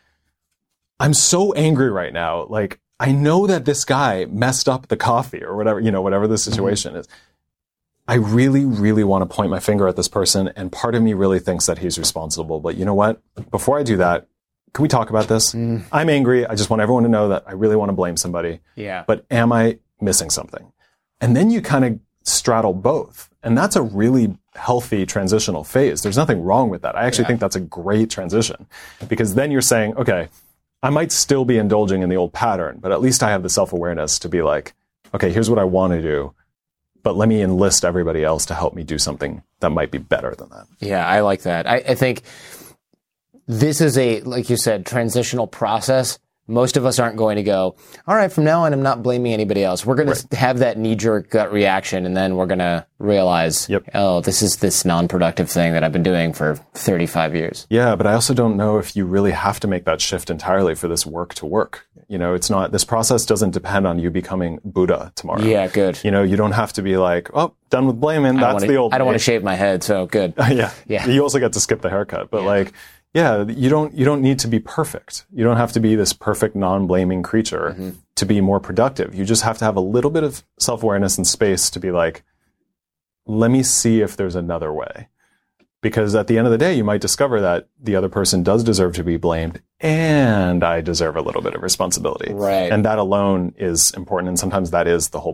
I'm so angry right now. Like, I know that this guy messed up the coffee or whatever, whatever the situation is. I really, really want to point my finger at this person. And part of me really thinks that he's responsible. But you know what? Before I do that, can we talk about this? I'm angry. I just want everyone to know that I really want to blame somebody. Yeah. But am I missing something? And then you kind of straddle both. And that's a really healthy transitional phase. There's nothing wrong with that. I actually think that's a great transition because then you're saying, okay, I might still be indulging in the old pattern, but at least I have the self-awareness to be like, okay, here's what I want to do, but let me enlist everybody else to help me do something that might be better than that. Yeah, I like that. I think this is like you said, transitional process. Most of us aren't going to go, all right, from now on, I'm not blaming anybody else. We're going to have that knee-jerk gut reaction, and then we're going to realize, this is this non-productive thing that I've been doing for 35 years. Yeah, but I also don't know if you really have to make that shift entirely for this work to work. It's not, this process doesn't depend on you becoming Buddha tomorrow. Yeah, good. You don't have to be like, oh, done with blaming. That's the old. I don't want to shave my head, so good. Yeah. You also get to skip the haircut, but you don't need to be perfect. You don't have to be this perfect non-blaming creature to be more productive. You just have to have a little bit of self-awareness and space to be like, let me see if there's another way. Because at the end of the day, you might discover that the other person does deserve to be blamed and I deserve a little bit of responsibility. Right. And that alone is important. And sometimes that is the whole point.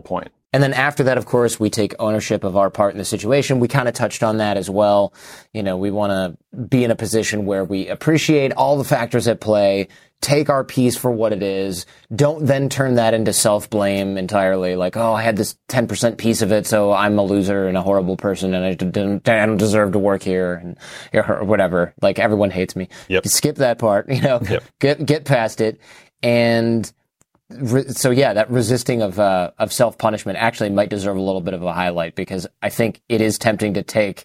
And then after that, of course, we take ownership of our part in the situation. We kind of touched on that as well. You know, we want to be in a position where we appreciate all the factors at play, take our piece for what it is. Don't then turn that into self-blame entirely. Like, oh, I had this 10% piece of it, so I'm a loser and a horrible person, and I don't deserve to work here, and or whatever. Like, everyone hates me. Yep. Skip that part, you know, get past it. And so yeah, that resisting of self-punishment actually might deserve a little bit of a highlight, because I think it is tempting to take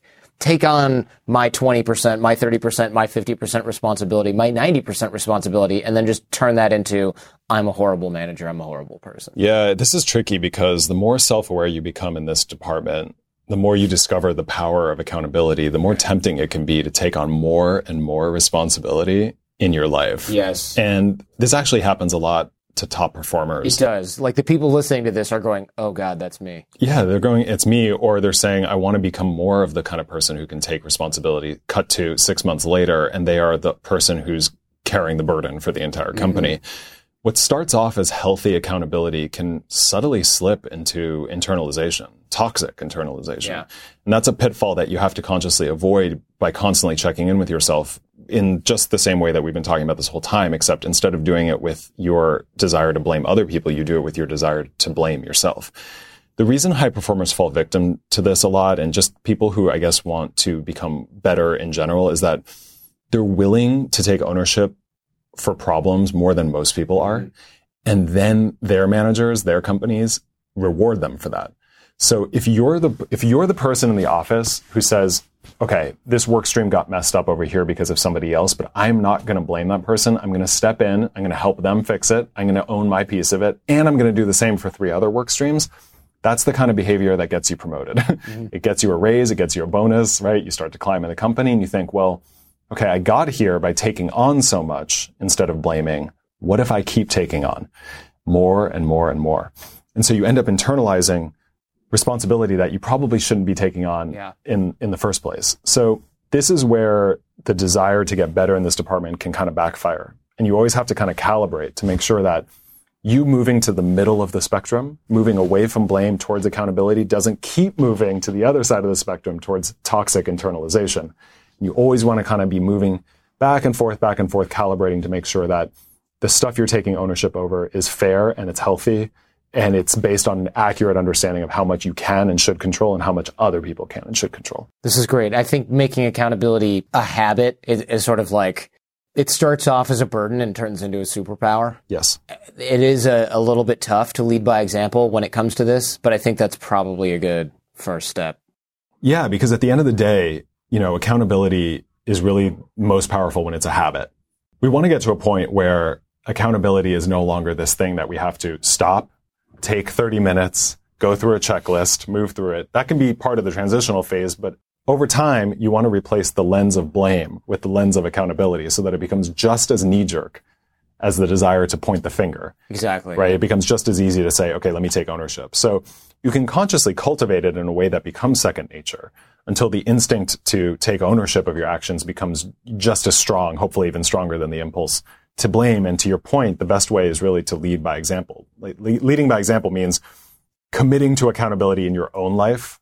on my 20%, my 30%, my 50% responsibility, my 90% responsibility, and then just turn that into, I'm a horrible manager, I'm a horrible person. Yeah, this is tricky, because the more self-aware you become in this department, the more you discover the power of accountability, the more tempting it can be to take on more and more responsibility in your life. Yes. And this actually happens a lot to top performers. It does. Like, the people listening to this are going, oh God, that's me. Yeah, they're going, it's me, or they're saying, I want to become more of the kind of person who can take responsibility. Cut to 6 months later, and they are the person who's carrying the burden for the entire company. What starts off as healthy accountability can subtly slip into internalization, toxic internalization. Yeah. And that's a pitfall that you have to consciously avoid by constantly checking in with yourself, in just the same way that we've been talking about this whole time, except instead of doing it with your desire to blame other people, you do it with your desire to blame yourself. The reason high performers fall victim to this a lot, and just people who, I guess, want to become better in general, is that they're willing to take ownership for problems more than most people are. And then their managers, their companies reward them for that. So if you're the person in the office who says, okay, this work stream got messed up over here because of somebody else, but I'm not going to blame that person. I'm going to step in. I'm going to help them fix it. I'm going to own my piece of it. And I'm going to do the same for 3 other work streams. That's the kind of behavior that gets you promoted. It gets you a raise. It gets you a bonus, right? You start to climb in the company and you think, well, okay, I got here by taking on so much instead of blaming. What if I keep taking on more and more and more? And so you end up internalizing responsibility that you probably shouldn't be taking on in the first place. So this is where the desire to get better in this department can kind of backfire. And you always have to kind of calibrate to make sure that you moving to the middle of the spectrum, moving away from blame towards accountability, doesn't keep moving to the other side of the spectrum towards toxic internalization. You always want to kind of be moving back and forth, calibrating to make sure that the stuff you're taking ownership over is fair and it's healthy, and it's based on an accurate understanding of how much you can and should control and how much other people can and should control. This is great. I think making accountability a habit is sort of like, it starts off as a burden and turns into a superpower. Yes. It is a little bit tough to lead by example when it comes to this, but I think that's probably a good first step. Yeah, because at the end of the day, you know, accountability is really most powerful when it's a habit. We want to get to a point where accountability is no longer this thing that we have to stop, take 30 minutes, go through a checklist, move through it. That can be part of the transitional phase, but over time, you want to replace the lens of blame with the lens of accountability so that it becomes just as knee-jerk as the desire to point the finger. Exactly. Right? It becomes just as easy to say, okay, let me take ownership. So you can consciously cultivate it in a way that becomes second nature until the instinct to take ownership of your actions becomes just as strong, hopefully even stronger than the impulse to blame. And to your point, the best way is really to lead by example. Leading by example means committing to accountability in your own life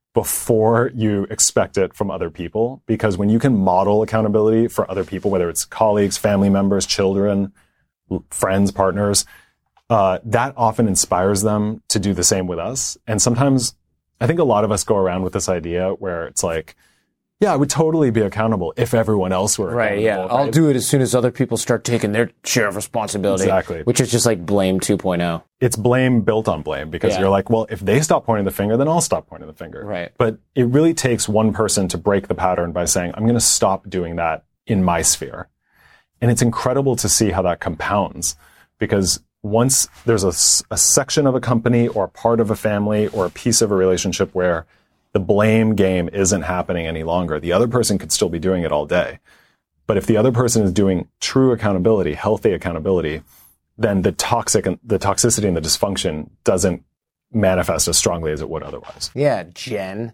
before you expect it from other people. Because when you can model accountability for other people, whether it's colleagues, family members, children, friends, partners, that often inspires them to do the same with us. And sometimes I think a lot of us go around with this idea where it's like, yeah, I would totally be accountable if everyone else were right, yeah. Right? I'll do it as soon as other people start taking their share of responsibility. Exactly. Which is just like blame 2.0. It's blame built on blame because you're like, well, if they stop pointing the finger, then I'll stop pointing the finger. Right. But it really takes one person to break the pattern by saying, I'm going to stop doing that in my sphere. And it's incredible to see how that compounds, because once there's a section of a company or a part of a family or a piece of a relationship where the blame game isn't happening any longer, the other person could still be doing it all day. But if the other person is doing true accountability, healthy accountability, then the toxicity and the dysfunction doesn't manifest as strongly as it would otherwise. Yeah, Jen.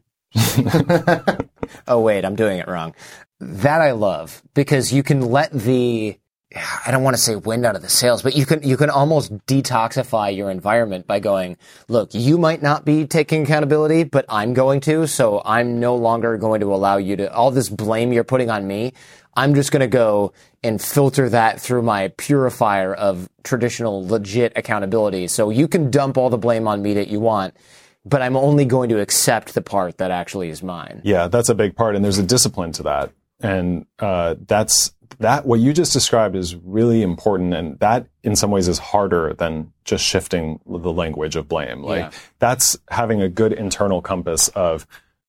Oh, wait, I'm doing it wrong. That I love, because you can let the I don't want to say wind out of the sails, but you can almost detoxify your environment by going, look, you might not be taking accountability, but I'm going to, so I'm no longer going to allow you to, all this blame you're putting on me, I'm just going to go and filter that through my purifier of traditional legit accountability. So you can dump all the blame on me that you want, but I'm only going to accept the part that actually is mine. Yeah, that's a big part. And there's a discipline to that. And what you just described is really important. And that in some ways is harder than just shifting the language of blame. Like that's having a good internal compass of,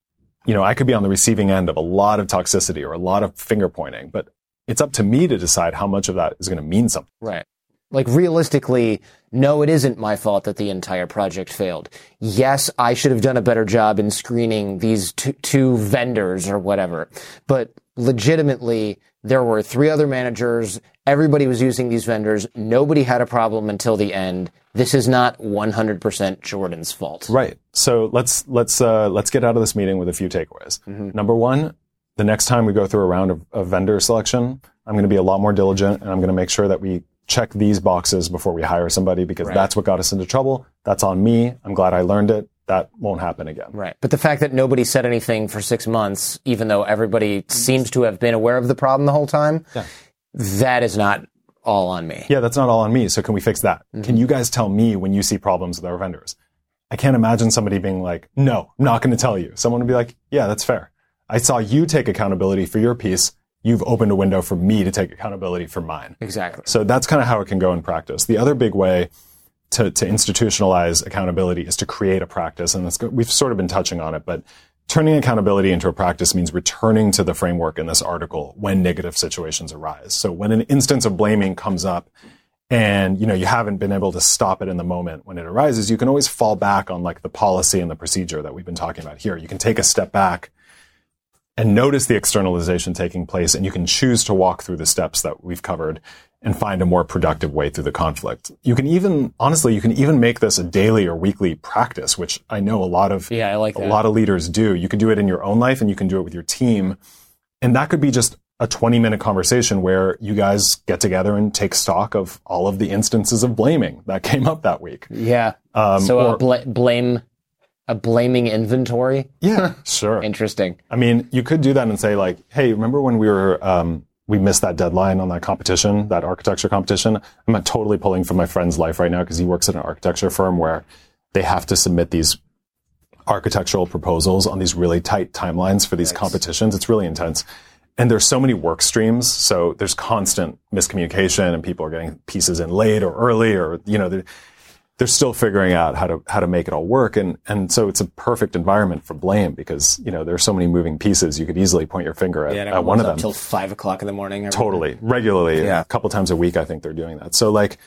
I could be on the receiving end of a lot of toxicity or a lot of finger pointing, but it's up to me to decide how much of that is going to mean something. Right. Like realistically, no, it isn't my fault that the entire project failed. Yes, I should have done a better job in screening these two vendors or whatever. But legitimately, there were 3 other managers. Everybody was using these vendors. Nobody had a problem until the end. This is not 100% Jordan's fault. Right. So let's get out of this meeting with a few takeaways. Mm-hmm. Number 1, the next time we go through a round of vendor selection, I'm going to be a lot more diligent, and I'm going to make sure that we check these boxes before we hire somebody, because that's what got us into trouble. That's on me. I'm glad I learned it. That won't happen again. Right. But the fact that nobody said anything for 6 months, even though everybody seems to have been aware of the problem the whole time, that is not all on me. Yeah, that's not all on me. So can we fix that? Mm-hmm. Can you guys tell me when you see problems with our vendors? I can't imagine somebody being like, no, I'm not going to tell you. Someone would be like, yeah, that's fair. I saw you take accountability for your piece. You've opened a window for me to take accountability for mine. Exactly. So that's kind of how it can go in practice. The other big way to institutionalize accountability is to create a practice. And we've sort of been touching on it, but turning accountability into a practice means returning to the framework in this article when negative situations arise. So when an instance of blaming comes up and, you haven't been able to stop it in the moment when it arises, you can always fall back on like the policy and the procedure that we've been talking about here. You can take a step back and notice the externalization taking place, and you can choose to walk through the steps that we've covered and find a more productive way through the conflict. You can even make this a daily or weekly practice, which I know a lot of leaders do. You can do it in your own life, and you can do it with your team. And that could be just a 20-minute conversation where you guys get together and take stock of all of the instances of blaming that came up that week. Yeah. A blaming inventory? Yeah, sure. Interesting. I mean, you could do that and say like, hey, remember when we missed that deadline on that competition, that architecture competition? I'm not totally pulling from my friend's life right now because he works at an architecture firm where they have to submit these architectural proposals on these really tight timelines for these competitions. It's really intense. And there's so many work streams. So there's constant miscommunication and people are getting pieces in late or early or, they're still figuring out how to make it all work. And so it's a perfect environment for blame because, there's so many moving pieces. You could easily point your finger at one of them. Until 5 o'clock in the morning. Totally. Regularly. A couple times a week, I think they're doing that. So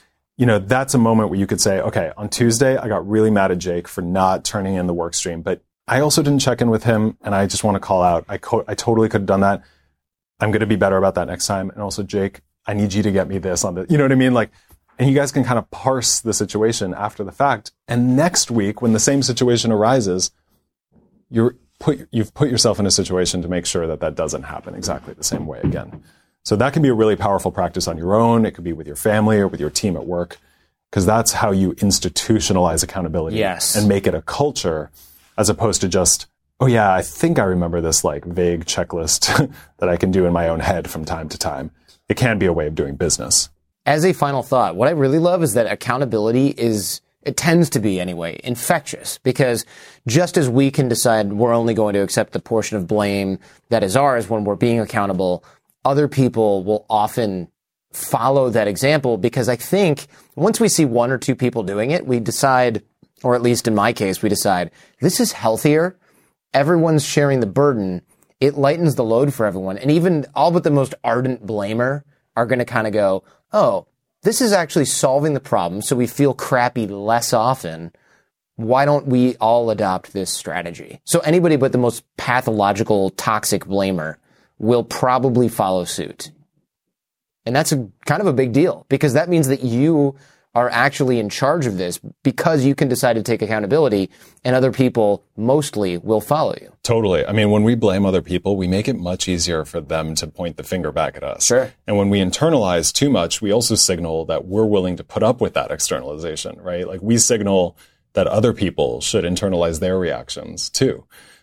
that's a moment where you could say, okay, on Tuesday, I got really mad at Jake for not turning in the work stream, but I also didn't check in with him. And I just want to call out. I totally could have done that. I'm going to be better about that next time. And also, Jake, I need you to get me this on the, you know what I mean? And you guys can kind of parse the situation after the fact. And next week, when the same situation arises, you've put yourself in a situation to make sure that doesn't happen exactly the same way again. So that can be a really powerful practice on your own. It could be with your family or with your team at work, because that's how you institutionalize accountability and make it a culture, as opposed to just, oh yeah, I think I remember this vague checklist that I can do in my own head from time to time. It can be a way of doing business. As a final thought, what I really love is that accountability it tends to be anyway, infectious, because just as we can decide we're only going to accept the portion of blame that is ours when we're being accountable, other people will often follow that example, because I think once we see 1 or 2 people doing it, we decide, or at least in my case, we decide this is healthier. Everyone's sharing the burden. It lightens the load for everyone. And even all but the most ardent blamer are going to kind of go, oh, this is actually solving the problem, so we feel crappy less often. Why don't we all adopt this strategy? So anybody but the most pathological, toxic blamer will probably follow suit. And that's kind of a big deal, because that means that you are actually in charge of this because you can decide to take accountability and other people mostly will follow you. Totally. I mean, when we blame other people, we make it much easier for them to point the finger back at us. Sure. And when we internalize too much, we also signal that we're willing to put up with that externalization, right? Like we signal that other people should internalize their reactions too.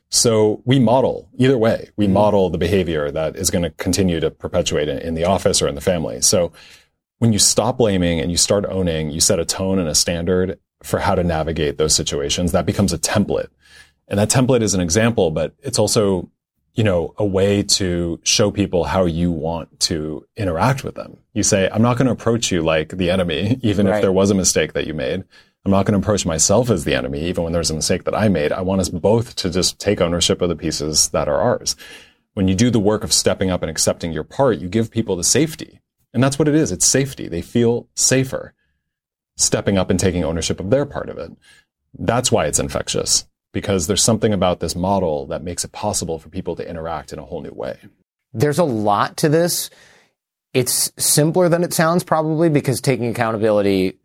So we model, either way, we model the behavior that is going to continue to perpetuate in the office or in the family. So when you stop blaming and you start owning, you set a tone and a standard for how to navigate those situations. That becomes a template. And that template is an example, but it's also, a way to show people how you want to interact with them. You say, I'm not going to approach you like the enemy, even if there was a mistake that you made. I'm not going to approach myself as the enemy, even when there's a mistake that I made. I want us both to just take ownership of the pieces that are ours. When you do the work of stepping up and accepting your part, you give people the safety. And that's what it is. It's safety. They feel safer stepping up and taking ownership of their part of it. That's why it's infectious, because there's something about this model that makes it possible for people to interact in a whole new way. There's a lot to this. It's simpler than it sounds, probably, because taking accountability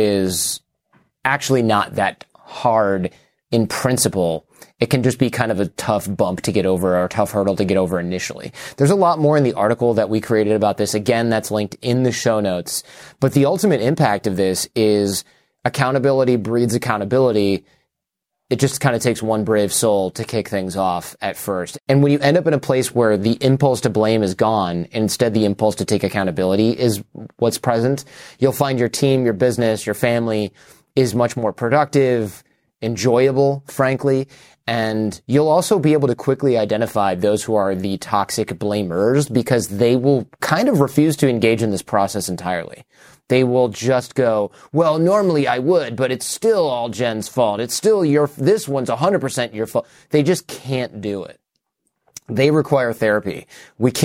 is actually not that hard in principle. It can just be kind of a tough bump to get over or a tough hurdle to get over initially. There's a lot more in the article that we created about this. Again, that's linked in the show notes. But the ultimate impact of this is accountability breeds accountability. It just kind of takes one brave soul to kick things off at first. And when you end up in a place where the impulse to blame is gone, and instead the impulse to take accountability is what's present, you'll find your team, your business, your family is much more productive, enjoyable, frankly. And you'll also be able to quickly identify those who are the toxic blamers because they will kind of refuse to engage in this process entirely. They will just go, well, normally I would, but it's still all Jen's fault. It's still this one's 100% your fault. They just can't do it. They require therapy. What's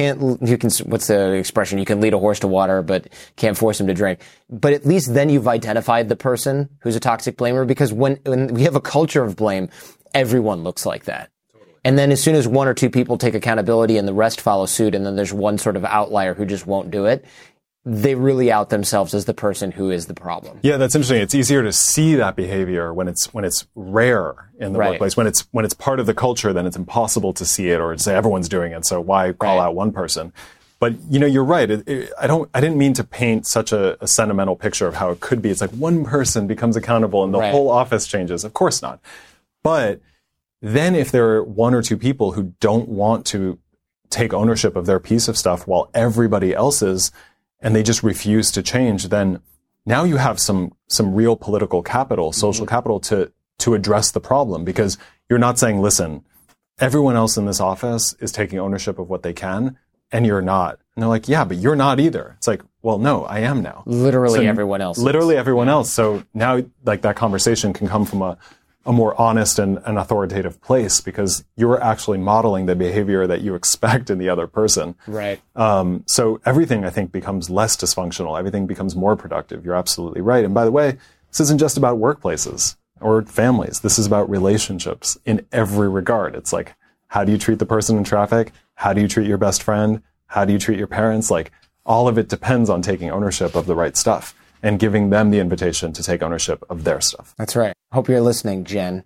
the expression? You can lead a horse to water, but can't force him to drink. But at least then you've identified the person who's a toxic blamer, because when we have a culture of blame, everyone looks like that. Totally. And then as soon as one or two people take accountability and the rest follow suit, and then there's one sort of outlier who just won't do it, they really out themselves as the person who is the problem. Yeah, that's interesting. It's easier to see that behavior when it's rare in the workplace. When it's part of the culture, then it's impossible to see it or to say everyone's doing it. So why call out one person? But you're right. I didn't mean to paint such a sentimental picture of how it could be. It's like one person becomes accountable and the whole office changes. Of course not. But then if there are one or two people who don't want to take ownership of their piece of stuff while everybody else is, and they just refuse to change, then now you have some real political capital, social capital to address the problem, because you're not saying, listen, everyone else in this office is taking ownership of what they can, and you're not. And they're like, yeah, but you're not either. It's like, well, no, I am now. Literally everyone else. Literally everyone else. So now, like, that conversation can come from a more honest and authoritative place, because you're actually modeling the behavior that you expect in the other person. Right. So everything, I think, becomes less dysfunctional. Everything becomes more productive. You're absolutely right. And by the way, this isn't just about workplaces or families. This is about relationships in every regard. It's like, how do you treat the person in traffic? How do you treat your best friend? How do you treat your parents? Like, all of it depends on taking ownership of the right stuff and giving them the invitation to take ownership of their stuff. That's right. Hope you're listening, Jen.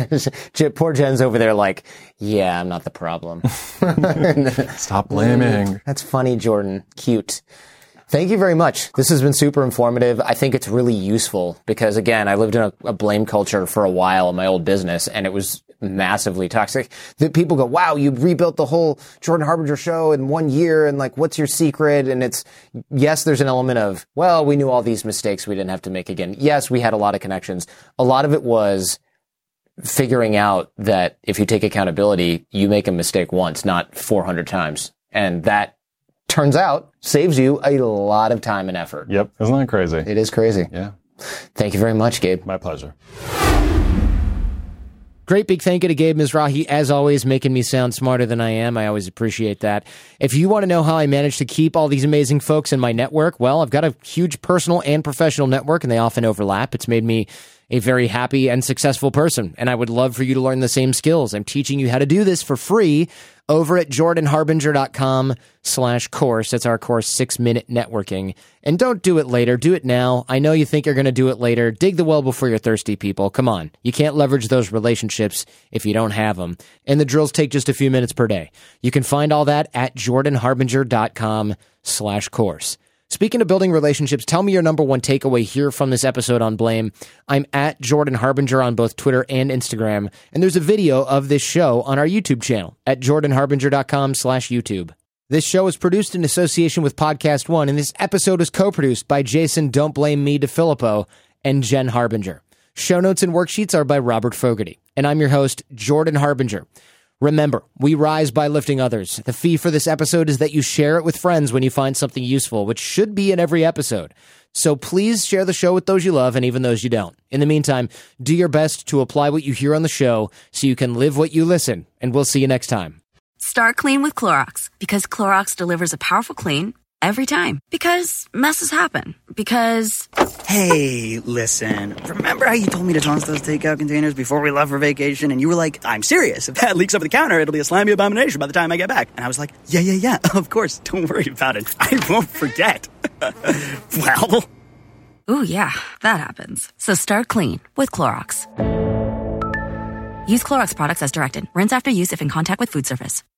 Poor Jen's over there like, yeah, I'm not the problem. Stop blaming. That's funny, Jordan. Cute. Thank you very much. This has been super informative. I think it's really useful because, again, I lived in a blame culture for a while in my old business, and it was massively toxic. The people go, wow, you rebuilt the whole Jordan Harbinger show in 1 year, and like, what's your secret? And it's, yes, there's an element of, well, we knew all these mistakes we didn't have to make again. Yes, we had a lot of connections. A lot of it was figuring out that if you take accountability, you make a mistake once, not 400 times. And that, turns out, saves you a lot of time and effort. Yep. Isn't that crazy? It is crazy. Yeah. Thank you very much, Gabe. My pleasure. Great big thank you to Gabe Mizrahi, as always, making me sound smarter than I am. I always appreciate that. If you want to know how I managed to keep all these amazing folks in my network, well, I've got a huge personal and professional network, and they often overlap. It's made me a very happy and successful person, and I would love for you to learn the same skills. I'm teaching you how to do this for free over at jordanharbinger.com/course. That's our course, 6-Minute Networking. And don't do it later. Do it now. I know you think you're going to do it later. Dig the well before you're thirsty, people. Come on. You can't leverage those relationships if you don't have them. And the drills take just a few minutes per day. You can find all that at jordanharbinger.com/course. Speaking of building relationships, tell me your number one takeaway here from this episode on Blame. I'm at Jordan Harbinger on both Twitter and Instagram, and there's a video of this show on our YouTube channel at jordanharbinger.com/YouTube. This show is produced in association with Podcast One, and this episode is co-produced by Jason Don't Blame Me DeFilippo and Jen Harbinger. Show notes and worksheets are by Robert Fogarty, and I'm your host, Jordan Harbinger. Remember, we rise by lifting others. The fee for this episode is that you share it with friends when you find something useful, which should be in every episode. So please share the show with those you love and even those you don't. In the meantime, do your best to apply what you hear on the show so you can live what you listen, and we'll see you next time. Start clean with Clorox, because Clorox delivers a powerful clean every time. Because messes happen. Because... Hey, listen, remember how you told me to toss those takeout containers before we left for vacation? And you were like, I'm serious. If that leaks over the counter, it'll be a slimy abomination by the time I get back. And I was like, yeah, of course. Don't worry about it. I won't forget. Well... Ooh, yeah, that happens. So start clean with Clorox. Use Clorox products as directed. Rinse after use if in contact with food surface.